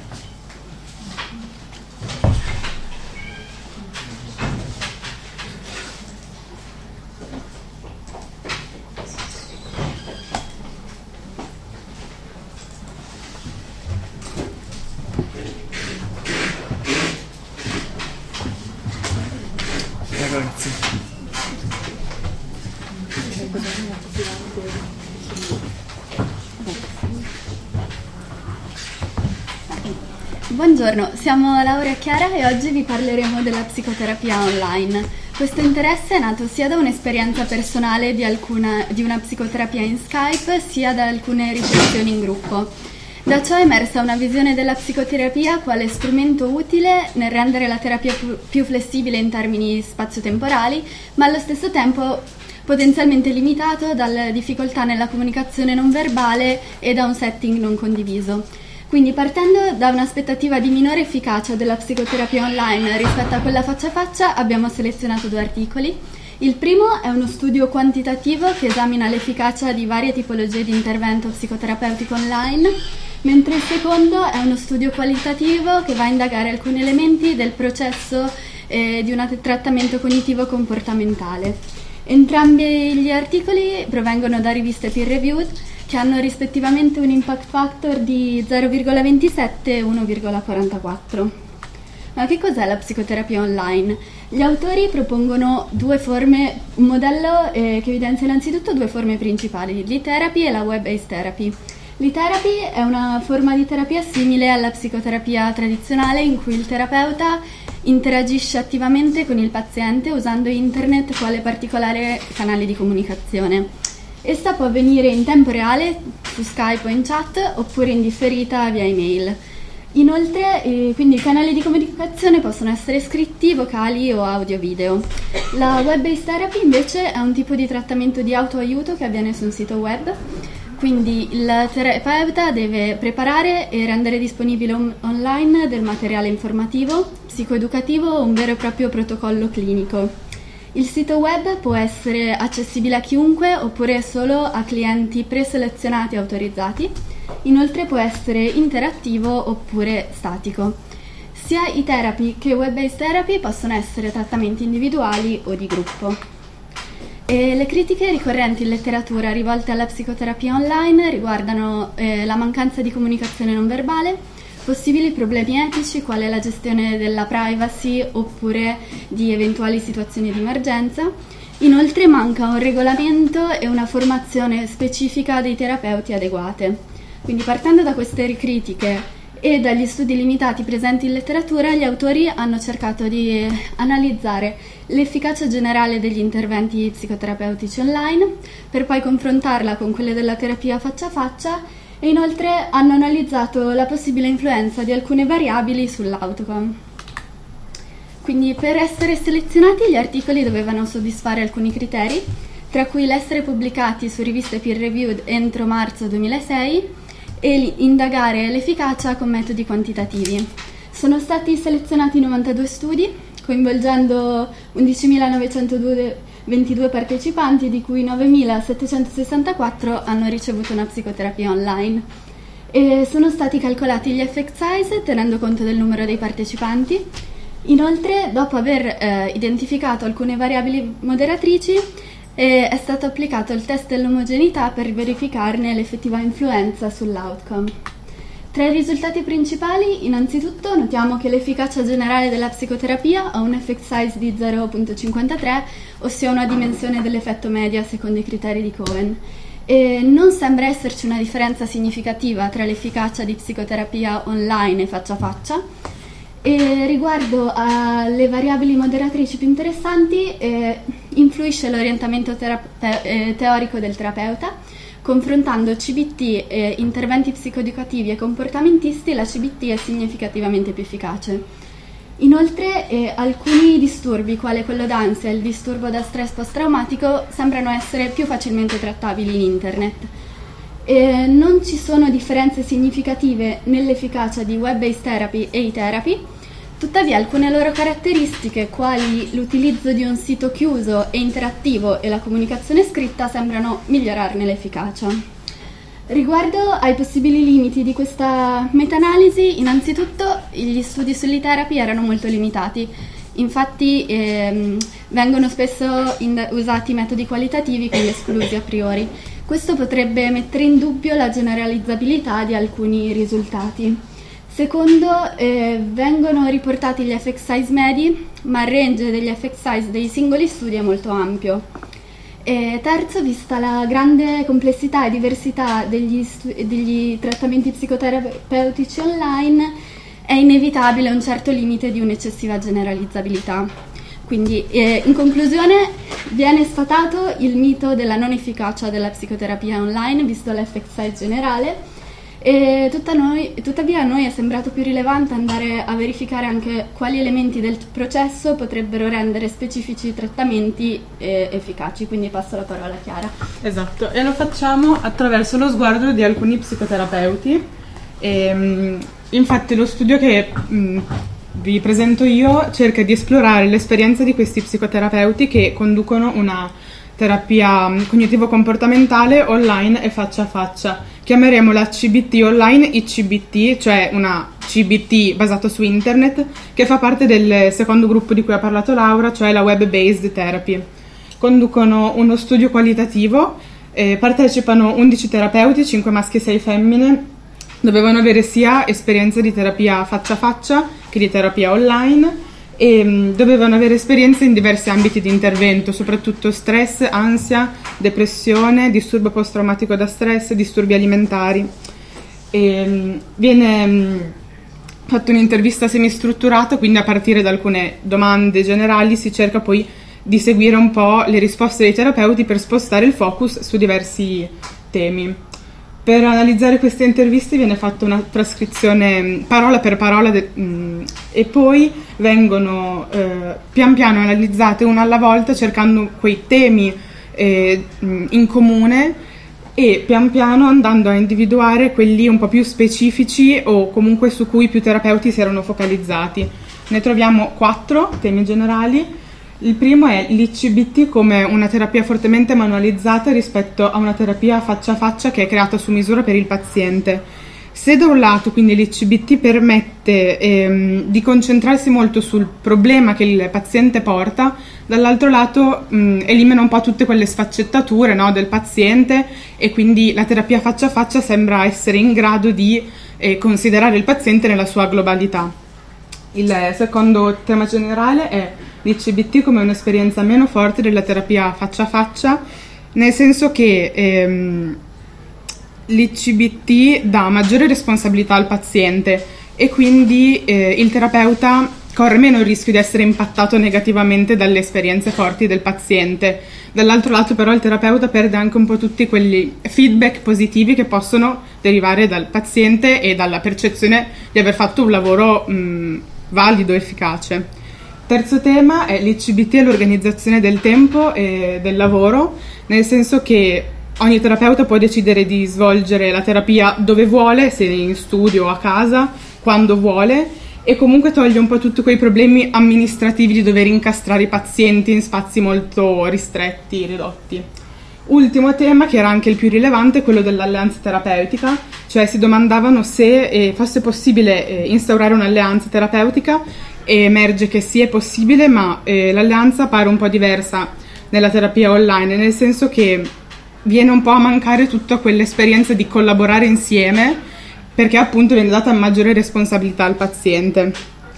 Buongiorno, siamo Laura e Chiara e oggi vi parleremo della psicoterapia online. Questo interesse è nato sia da un'esperienza personale di, alcuna, di una psicoterapia in Skype, sia da alcune riflessioni in gruppo. Da ciò è emersa una visione della psicoterapia quale strumento utile nel rendere la terapia più flessibile in termini spazio-temporali, ma allo stesso tempo potenzialmente limitato dalle difficoltà nella comunicazione non verbale e da un setting non condiviso. Quindi, partendo da un'aspettativa di minore efficacia della psicoterapia online rispetto a quella faccia a faccia, abbiamo selezionato due articoli. Il primo è uno studio quantitativo che esamina l'efficacia di varie tipologie di intervento psicoterapeutico online, mentre il secondo è uno studio qualitativo che va a indagare alcuni elementi del processo eh, di un trattamento cognitivo-comportamentale. Entrambi gli articoli provengono da riviste peer-reviewed che hanno rispettivamente un impact factor di zero virgola ventisette e uno virgola quarantaquattro. Ma che cos'è la psicoterapia online? Gli autori propongono due forme, un modello eh, che evidenzia innanzitutto due forme principali, l'e-therapy e la web-based therapy. L'e-therapy è una forma di terapia simile alla psicoterapia tradizionale in cui il terapeuta interagisce attivamente con il paziente usando internet quale particolare canale di comunicazione. Essa può avvenire in tempo reale, su Skype o in chat, oppure in differita via email. Inoltre, eh, quindi i canali di comunicazione possono essere scritti, vocali o audio-video. La web-based therapy invece è un tipo di trattamento di autoaiuto che avviene su un sito web. Quindi il terapeuta deve preparare e rendere disponibile on- online del materiale informativo, psicoeducativo o un vero e proprio protocollo clinico. Il sito web può essere accessibile a chiunque oppure solo a clienti preselezionati e autorizzati. Inoltre può essere interattivo oppure statico. Sia e-therapy che web-based therapy possono essere trattamenti individuali o di gruppo. E le critiche ricorrenti in letteratura rivolte alla psicoterapia online riguardano eh, la mancanza di comunicazione non verbale, possibili problemi etici quale la gestione della privacy oppure di eventuali situazioni di emergenza. Inoltre manca un regolamento e una formazione specifica dei terapeuti adeguate. Quindi, partendo da queste critiche e dagli studi limitati presenti in letteratura, gli autori hanno cercato di analizzare l'efficacia generale degli interventi psicoterapeutici online per poi confrontarla con quelle della terapia faccia a faccia. E inoltre hanno analizzato la possibile influenza di alcune variabili sull'outcome. Quindi, per essere selezionati, gli articoli dovevano soddisfare alcuni criteri, tra cui l'essere pubblicati su riviste peer-reviewed entro marzo duemilasei e indagare l'efficacia con metodi quantitativi. Sono stati selezionati novantadue studi, coinvolgendo undicimilanovecentoventidue partecipanti, di cui novemilasettecentosessantaquattro hanno ricevuto una psicoterapia online. E sono stati calcolati gli effect size tenendo conto del numero dei partecipanti. Inoltre, dopo aver eh, identificato alcune variabili moderatrici, eh, è stato applicato il test dell'omogeneità per verificarne l'effettiva influenza sull'outcome. Tra i risultati principali, innanzitutto, notiamo che l'efficacia generale della psicoterapia ha un effect size di zero virgola cinquantatré, ossia una dimensione dell'effetto media secondo i criteri di Cohen. E non sembra esserci una differenza significativa tra l'efficacia di psicoterapia online e faccia a faccia. E riguardo alle variabili moderatrici più interessanti, eh, influisce l'orientamento terape- eh, teorico del terapeuta. Confrontando C B T e interventi psicoeducativi e comportamentisti, la C B T è significativamente più efficace. Inoltre, eh, alcuni disturbi, quale quello d'ansia e il disturbo da stress post-traumatico, sembrano essere più facilmente trattabili in internet. Eh, non ci sono differenze significative nell'efficacia di web-based therapy e e-therapy. Tuttavia, alcune loro caratteristiche, quali l'utilizzo di un sito chiuso e interattivo e la comunicazione scritta, sembrano migliorarne l'efficacia. Riguardo ai possibili limiti di questa meta-analisi, innanzitutto gli studi sull'e-therapy erano molto limitati. Infatti ehm, vengono spesso in- usati metodi qualitativi, quindi esclusi a priori. Questo potrebbe mettere in dubbio la generalizzabilità di alcuni risultati. Secondo, eh, vengono riportati gli effect size medi, ma il range degli effect size dei singoli studi è molto ampio. E terzo, vista la grande complessità e diversità degli, stu- degli trattamenti psicoterapeutici online, è inevitabile un certo limite di un'eccessiva generalizzabilità. Quindi, eh, in conclusione, viene sfatato il mito della non efficacia della psicoterapia online, visto l'effect size generale, e tutta noi, tuttavia a noi è sembrato più rilevante andare a verificare anche quali elementi del processo potrebbero rendere specifici i trattamenti eh, efficaci. Quindi passo la parola a Chiara. Esatto, e lo facciamo attraverso lo sguardo di alcuni psicoterapeuti. E, infatti lo studio che mh, vi presento io cerca di esplorare l'esperienza di questi psicoterapeuti che conducono una terapia cognitivo-comportamentale online e faccia a faccia. Chiameremo la C B T online I C B T, cioè una C B T basata su internet, che fa parte del secondo gruppo di cui ha parlato Laura, cioè la web-based therapy. Conducono uno studio qualitativo, eh, partecipano undici terapeuti, cinque maschi e sei femmine. Dovevano avere sia esperienze di terapia faccia a faccia che di terapia online e mh, dovevano avere esperienze in diversi ambiti di intervento, soprattutto stress, ansia, depressione, disturbo post-traumatico da stress, disturbi alimentari. E, mh, viene mh, fatta un'intervista semistrutturata, quindi a partire da alcune domande generali si cerca poi di seguire un po' le risposte dei terapeuti per spostare il focus su diversi temi. Per analizzare queste interviste viene fatta una trascrizione parola per parola de- mh, e poi vengono eh, pian piano analizzate una alla volta cercando quei temi eh, mh, in comune e pian piano andando a individuare quelli un po' più specifici o comunque su cui più terapeuti si erano focalizzati. Ne troviamo quattro temi generali. Il primo è l'I C B T come una terapia fortemente manualizzata rispetto a una terapia faccia a faccia che è creata su misura per il paziente. Se da un lato quindi l'I C B T permette ehm, di concentrarsi molto sul problema che il paziente porta, dall'altro lato mh, elimina un po' tutte quelle sfaccettature, no, del paziente e quindi la terapia faccia a faccia sembra essere in grado di eh, considerare il paziente nella sua globalità. Il secondo tema generale è l'I C B T come un'esperienza meno forte della terapia faccia a faccia, nel senso che ehm, l'I C B T dà maggiore responsabilità al paziente e quindi eh, il terapeuta corre meno il rischio di essere impattato negativamente dalle esperienze forti del paziente. Dall'altro lato però il terapeuta perde anche un po' tutti quegli feedback positivi che possono derivare dal paziente e dalla percezione di aver fatto un lavoro mh, valido, efficace. Terzo tema è l'I C B T e l'organizzazione del tempo e del lavoro, nel senso che ogni terapeuta può decidere di svolgere la terapia dove vuole, se in studio o a casa, quando vuole, e comunque toglie un po' tutti quei problemi amministrativi di dover incastrare i pazienti in spazi molto ristretti, ridotti. Ultimo tema, che era anche il più rilevante, è quello dell'alleanza terapeutica, cioè si domandavano se eh, fosse possibile eh, instaurare un'alleanza terapeutica e emerge che sì, è possibile, ma eh, l'alleanza pare un po' diversa nella terapia online, nel senso che viene un po' a mancare tutta quell'esperienza di collaborare insieme, perché appunto viene data maggiore responsabilità al paziente.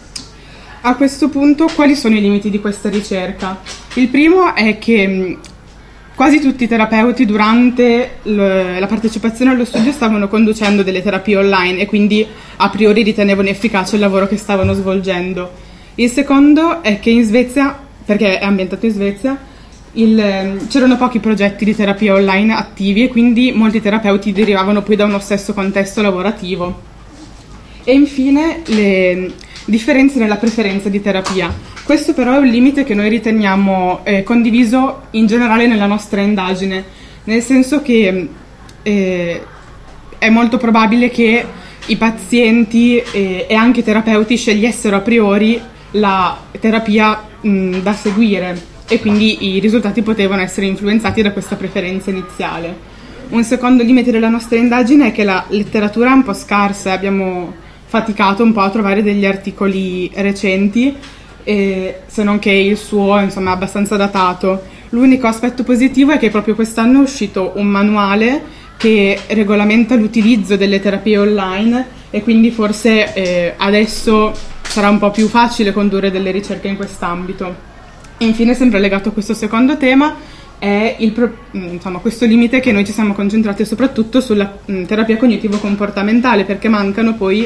A questo punto, quali sono i limiti di questa ricerca? Il primo è che mh, quasi tutti i terapeuti durante l- la partecipazione allo studio stavano conducendo delle terapie online e quindi a priori ritenevano efficace il lavoro che stavano svolgendo. Il secondo è che in Svezia, perché è ambientato in Svezia, il, c'erano pochi progetti di terapia online attivi e quindi molti terapeuti derivavano poi da uno stesso contesto lavorativo. E infine le differenze nella preferenza di terapia. Questo però è un limite che noi riteniamo eh, condiviso in generale nella nostra indagine, nel senso che eh, è molto probabile che i pazienti eh, e anche i terapeuti scegliessero a priori la terapia mh, da seguire e quindi i risultati potevano essere influenzati da questa preferenza iniziale. Un secondo limite della nostra indagine è che la letteratura è un po' scarsa, abbiamo faticato un po' a trovare degli articoli recenti, eh, se non che il suo insomma, è abbastanza datato. L'unico aspetto positivo è che proprio quest'anno è uscito un manuale che regolamenta l'utilizzo delle terapie online e quindi forse eh, adesso sarà un po' più facile condurre delle ricerche in quest'ambito. Infine, sempre legato a questo secondo tema, è il pro- insomma, questo limite che noi ci siamo concentrati soprattutto sulla mh, terapia cognitivo-comportamentale, perché mancano poi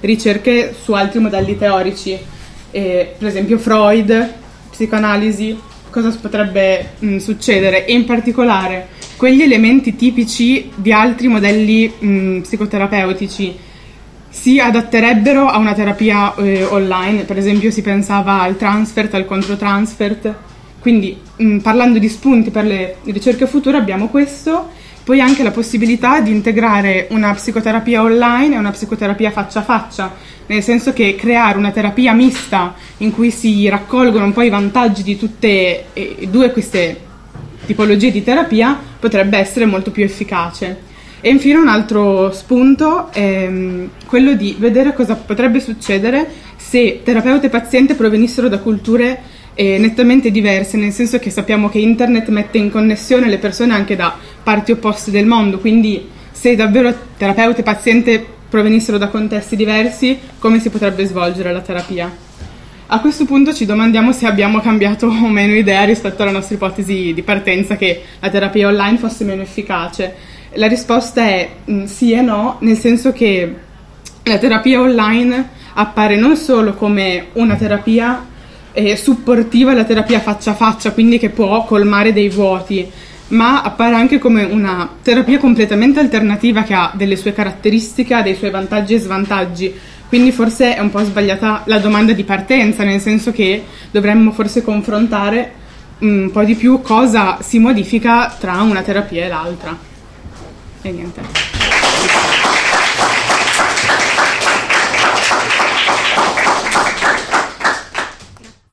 ricerche su altri modelli teorici, eh, per esempio Freud, psicoanalisi, cosa potrebbe mh, succedere, e in particolare quegli elementi tipici di altri modelli mh, psicoterapeutici si adatterebbero a una terapia eh, online. Per esempio si pensava al transfert, al controtransfert. Quindi mh, parlando di spunti per le ricerche future abbiamo questo, poi anche la possibilità di integrare una psicoterapia online e una psicoterapia faccia a faccia, nel senso che creare una terapia mista in cui si raccolgono un po' i vantaggi di tutte e due queste tipologie di terapia potrebbe essere molto più efficace. E infine un altro spunto è quello di vedere cosa potrebbe succedere se terapeuta e paziente provenissero da culture eh, nettamente diverse, nel senso che sappiamo che internet mette in connessione le persone anche da parti opposte del mondo, quindi se davvero terapeuta e paziente provenissero da contesti diversi, come si potrebbe svolgere la terapia? A questo punto ci domandiamo se abbiamo cambiato o meno idea rispetto alla nostra ipotesi di partenza che la terapia online fosse meno efficace. La risposta è mh, sì e no, nel senso che la terapia online appare non solo come una terapia eh, supportiva alla terapia faccia a faccia, quindi che può colmare dei vuoti, ma appare anche come una terapia completamente alternativa che ha delle sue caratteristiche, ha dei suoi vantaggi e svantaggi. Quindi forse è un po' sbagliata la domanda di partenza, nel senso che dovremmo forse confrontare un po' di più cosa si modifica tra una terapia e l'altra. E niente.